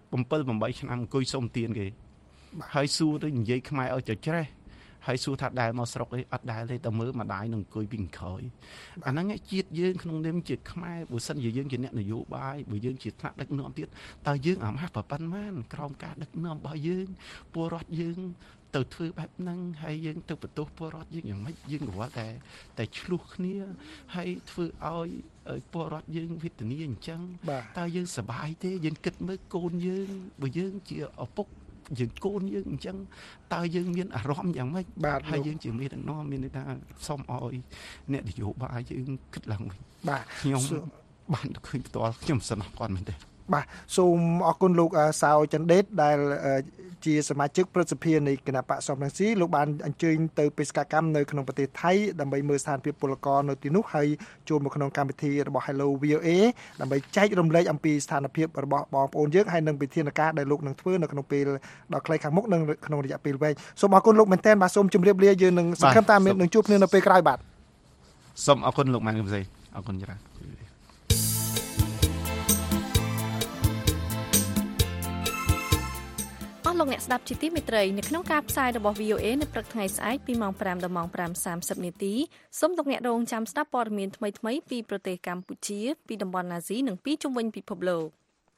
7-8 ឆ្នាំអង្គុយសុំទានគេហើយសួរទៅនិយាយខ្មែរឲ្យច្រេះហើយសួរថាដែលមកស្រុកអីអត់ដែលទេតែមើលម្ដាយនឹងអង្គុយពីក្រោយអាហ្នឹងជាតិយើងក្នុងនាមជាខ្មែរបើសិនជាយើងជាអ្នកនយោបាយបើយើងជាថ្នាក់ដឹកនាំទៀតតើយើងអាម៉ាស់ប្រប៉ុណ្ណាក្រោមការដឹកនាំរបស់យើងពលរដ្ឋយើងទៅធ្វើបែបហ្នឹងហើយយើងទៅបន្ទោសពលរដ្ឋយើងយ៉ាងម៉េចយើងក៏តែឆ្លោះគ្នាហើយធ្វើឲ្យពលរដ្ឋយើងវេទនាអញ្ចឹងតើយើងសប្បាយទេយើងគិតមើលកូនយើងបើយើងជាឪពុកយើងកូនយើងអញ្ចឹងតើយើងមានអារម្មណ៍យ៉ាងម៉េចហើយយើងជាមេដឹកនាំមានន័យថាសូមឲ្យអ្នកនយោបាយយើងគិតឡើងវិញខ្ញុំបានឃើញផ្ទាល់ខ្ញុំសំណោះគាត់មែនទេបាទសូមអរគុណលោកសាវចន្ទដេតដែលជាសមាជិកព្រឹទ្ធសភានៃគណៈបកសំរងស៊ីលោកបានអញ្ជើញទៅបេសកកម្មនៅក្នុងប្រទេសថៃដើម្បីមើលស្ថានភាពពលករនៅទីនោះហើយចូលមកក្នុងកម្មវិធីរបស់ Hello VOA ដើម្បីចែករំលែកអំពីស្ថានភាពរបស់បងប្អូនយើងហើយនឹងវិធានការដែលលោកនឹងធ្វើនៅក្នុងពេលដ៏ខ្លីខាងមុខនិងក្នុងរយៈពេលវែងសូមអរគុណលោកមែនទែនបាទសូមជម្រាបលាយើងនឹងសង្ឃឹមថានឹងជួបគ្នានៅពេលក្រោយបាទសូមអរគុណលោកម៉ែនកំសែងអរគុណច្រើនលោកអ្នកស្ដាប់ជាទីមេត្រីនៅក្នុងការផ្សាយរបស់ VOA នៅព្រឹកថ្ងៃស្អែកពីម៉ោង 5 ដល់ម៉ោង 5:30 នាទីសូមលោកអ្នករងចាំស្ដាប់ព័ត៌មានថ្មីៗពីប្រទេសកម្ពុជាពីតំបន់អាស៊ីនិងពីជុំវិញពិភពលោក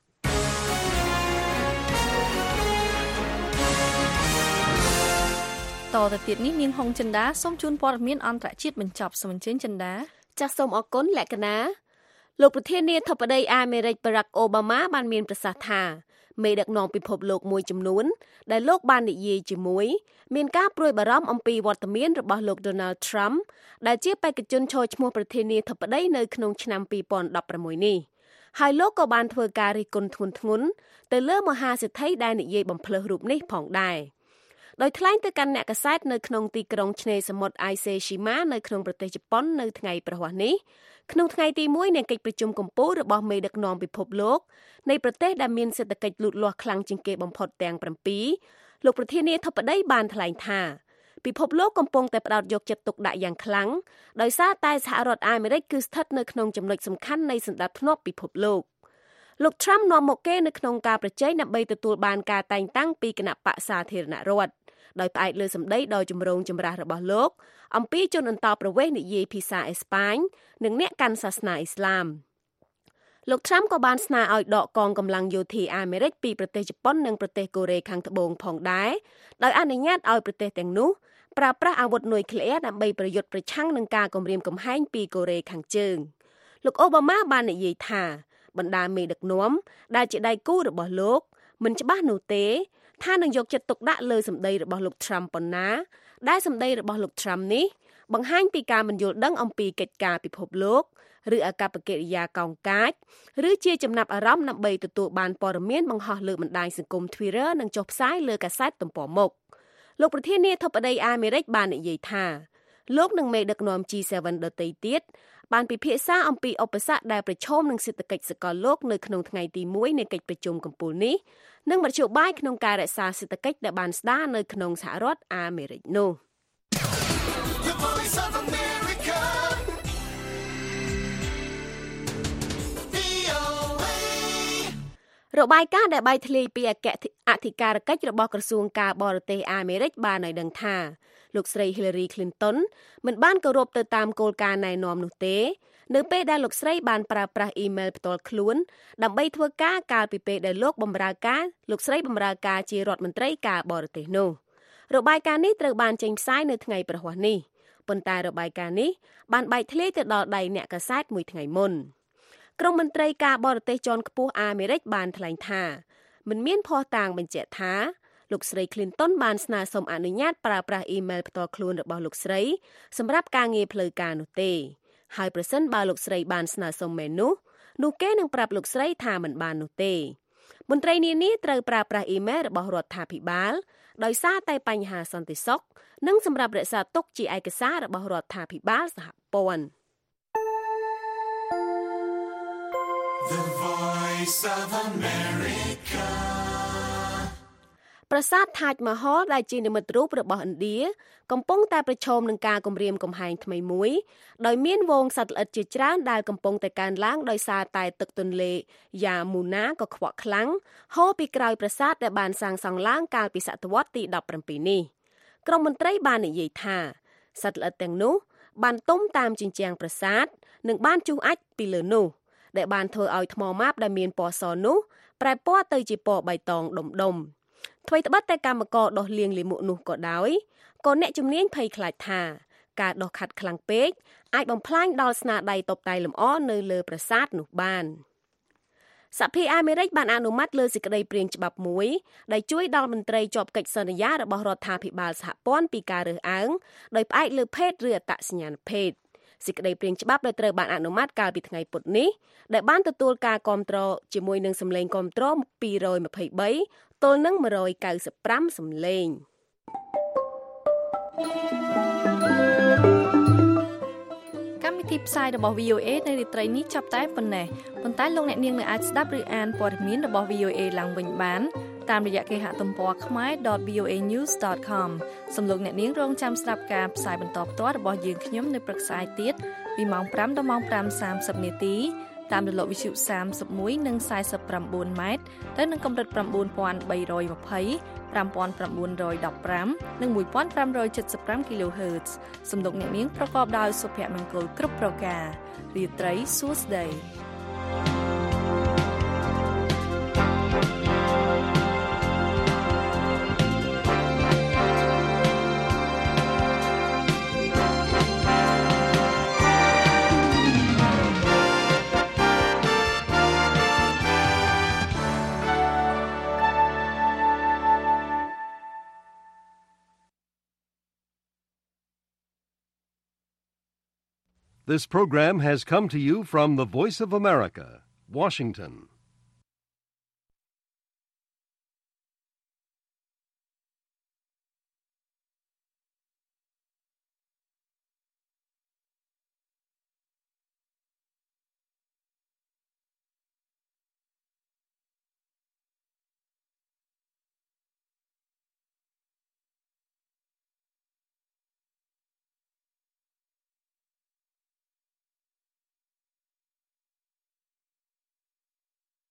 តទៅទៀតនេះនាងហុងចិន្តាសូមជូនព័ត៌មានអន្តរជាតិបញ្ចប់សូមអញ្ជើញចិន្តាចាសសូមអរគុណលក្ខណាលោកប្រធានាធិបតីអាមេរិកបារ៉ាក់អូបាម៉ាបានមានប្រសាសន៍ថាមេដឹកនាំពិភពលោកមួយចំនួនដែលលោកបាននិយាយជាមួយមានការព្រួយបារម្ភអំពីវត្តមានរបស់លោក Donald Trump ដែលជាបេក្ខជនឈរឈ្មោះប្រធានាធិបតីនៅក្នុងឆ្នាំ2016នេះហើយលោកក៏បានធ្វើការរិះគន់ធ្ងន់ធ្ងរទៅលើមហាសេដ្ឋីដែលនិយាយបំភ្លើសរូបនេះផងដែរដោយថ្លែងទៅកាន់អ្នកកាសែតនៅក្នុងទីក្រុងឆ្នេរសមុទ្រ Aiseshima នៅក្នុងប្រទេសជប៉ុននៅថ្ងៃប្រហ័សនេះក្នុងថ្ងៃទី1នៃកិច្ចប្រជុំកំពូលរបស់មេដឹកនាំពិភពលោកនៃប្រទេសដែលមានសេដ្ឋកិច្ចលូតលាស់ខ្លាំងជាងគេបំផុតទាំង7លោកប្រធានាធិបតីបានថ្លែងថាពិភពលោកកំពុងតែផ្ដោតយកចិត្តទុកដាក់យ៉ាងខ្លាំងដោយសារតែសហរដ្ឋអាមេរិកគឺស្ថិតនៅក្នុងចំណុចសំខាន់នៃសណ្ដាប់ធ្នាប់ពិភពលោកលោក Trump នាំមុខគេនៅក្នុងការប្រជែងដើម្បីទទួលបានការតែងតាំងពីគណៈបក្សសាធារណរដ្ឋដោយផ្អែកលើសម្ដីដ៏ចម្រូងចម្រាសរបស់លោកអំពីជនអន្តោប្រវេសន៍និយាយភាសាអេស្ប៉ាញនិងអ្នកកាន់សាសនាអ៊ីស្លាមលោក Trump ក៏បានស្នើឲ្យដកកងកម្លាំងយោធាអាមេរិកពីប្រទេសជប៉ុននិងប្រទេសកូរ៉េខាងត្បូងផងដែរដោយអនុញ្ញាតឲ្យប្រទេសទាំងនោះប្រើប្រាស់អាវុធនុយក្លេអ៊ែរដើម្បីប្រយុទ្ធប្រឆាំងនឹងការគំរាមកំហែងពីកូរ៉េខាងជើងលោកអូបាម៉ាបាននិយាយថាបណ្ដាមេដឹកនាំដែលជាដៃគូរបស់លោកមិនច្បាស់នោះទេថានឹងយកចិត្តទុកដាក់លើសម្ដីរបស់លោក Trump ប៉ុណ្ណាដែលសម្ដីរបស់លោក Trump នេះបង្ហាញពីការមិនយល់ដឹងអំពីកិច្ចការពិភពលោកឬអាកប្បកិរិយាកោងកាចឬជាចំណាប់អារម្មណ៍ដើម្បីទទួលបានព័ត៌មានបង្ហោះលើបណ្ដាញសង្គម Twitter និងចុះផ្សាយលើកាសែតទំព័រមុខលោកប្រធានាធិបតីអាមេរិកបាននិយាយថាលោកនិងមេដឹកនាំ G7 ដទៃទៀតបានពិភាក្សាអំពីឧបសគ្គដែលប្រឈមនឹងសេដ្ឋកិច្ចសកលលោកនៅក្នុងថ្ងៃទី1នៃកិច្ចប្រជុំកំពូលនេះនិងមធ្យោបាយក្នុងការរក្សាសេដ្ឋកិច្ចដែលបានស្ដារនៅក្នុងសហរដ្ឋអាមេរិកនោះរបាយការណ៍ដែលបាយធ្លាយពីអធិការកិច្ចរបស់ក្រសួងការបរទេសអាមេរិកបានឲ្យដឹងថាលោកស្រី Hillary Clinton មិនបានគោរពទៅតាមគោលការណ៍ណែនាំនោះទេនៅពេលដែលលោកស្រីបានប្រើប្រាស់អ៊ីមែលផ្ទាល់ខ្លួនដើម្បីធ្វើការកាលពីពេលដែលលោកស្រីបម្រើការជារដ្ឋមន្ត្រីការបរទេសនោះរបាយការណ៍នេះត្រូវបានចេញផ្សាយនៅថ្ងៃប្រហ័សនេះប៉ុន្តែរបាយការណ៍នេះបានបែកធ្លាយទៅដល់ដៃអ្នកកាសែតមួយថ្ងៃមុនក្រុមមន្ត្រីការបរទេសជាន់ខ្ពស់អាមេរិកបានថ្លែងថាមិនមានភស្តុតាងបញ្ជាក់ថាលោកស្រី Clinton បានស្នើសុំអនុញ្ញាតប្រើប្រាស់អ៊ីមែលផ្ទាល់ខ្លួនរបស់លោកស្រីសម្រាប់ការងារផ្លូវការនោះទេហើយប្រសិនបើលោកស្រីបានស្នើសុំមែននោះគេនឹងប្រាប់លោកស្រីថាមិនបាននោះទេមន្ត្រីនានាត្រូវប្រើប្រាស់អ៊ីមែលរបស់រដ្ឋាភិបាលដោយសារតែបញ្ហាសន្តិសុខនិងសម្រាប់រក្សាទុកជាឯកសាររបស់រដ្ឋាភិបាលសហព័ន្ធ The Voice of America ប្រាសាទ Taj Mahal ដែលជានិមិត្តរូបរបស់ឥណ្ឌាកំពុងតែប្រឈមនឹងការគំរាមកំហែងថ្មីមួយដោយមានហ្វូងសត្វល្អិតជាច្រើនដែលកំពុងតែកើនឡើងដោយសារតែទឹកទន្លេ Yamuna កខ្វក់ខ្លាំងហូរពីក្រោយប្រាសាទដែលបានសាងសង់ឡើងកាលពីសតវត្សទី17នេះក្រុមមន្ត្រីបាននិយាយថាសត្វល្អិតទាំងនោះបានទុំតាមជញ្ជាំងប្រាសាទនិងបានជុះអាចមពីលើនោះដែលបានធ្វើឲ្យថ្មម៉ាបដែលមានពណ៌សនោះប្រែពណ៌ទៅជាពណ៌បៃតងដុំថ្មីត្បិតតែកម្មករដោះលាងលាមកនោះក៏ដោយក៏អ្នកជំនាញភ័យខ្លាចថាការដោះខាត់ខ្លាំងពេកអាចបំផ្លាញដល់ស្នាដៃតុបតែងលម្អនៅលើប្រាសាទនោះបានសហភាពអាមេរិកបានអនុម័តលើសេចក្តីព្រាងច្បាប់មួយដែលជួយដល់មន្ត្រីជាប់កិច្ចសន្យារបស់រដ្ឋាភិបាលសហព័ន្ធពីការរើសអើងដោយផ្អែកលើភេទឬអត្តសញ្ញាណភេទសេចក្តីព្រាងច្បាប់ដែលត្រូវបានអនុម័តកាលពីថ្ងៃពុធនេះដែលបានទទួលការគាំទ្រជាមួយនឹងសម្លេងគាំទ្រ223ទល់នឹង195សម្លេងកម្មវិធីផ្សាយរបស់ VOA នៅរាត្រីនេះចាប់តែប៉ុណ្ណេះប៉ុន្តែលោកអ្នកនាងនៅអាចស្ដាប់ឬអានព័ត៌មានរបស់ VOA ឡើងវិញបានតាមរយៈគេហទំព័រ khmer.voanews.com សំឡេងអ្នកនាងរងចាំស្ដាប់ការផ្សាយបន្តផ្ទាល់របស់យើងខ្ញុំនៅព្រឹកស្អែកទៀតពីម៉ោង 5 ដល់ម៉ោង 5:30 នាទីតាមរលកវិទ្យុ31និង49ម៉ែត្រទៅនឹងកម្រិត9320 5915 និង1575 kHz សំឡេងអ្នកនាងប្រកបដោយសុភមង្គលគ្រប់ប្រការរាត្រីសួស្តី This program has come to you from the Voice of America, Washington.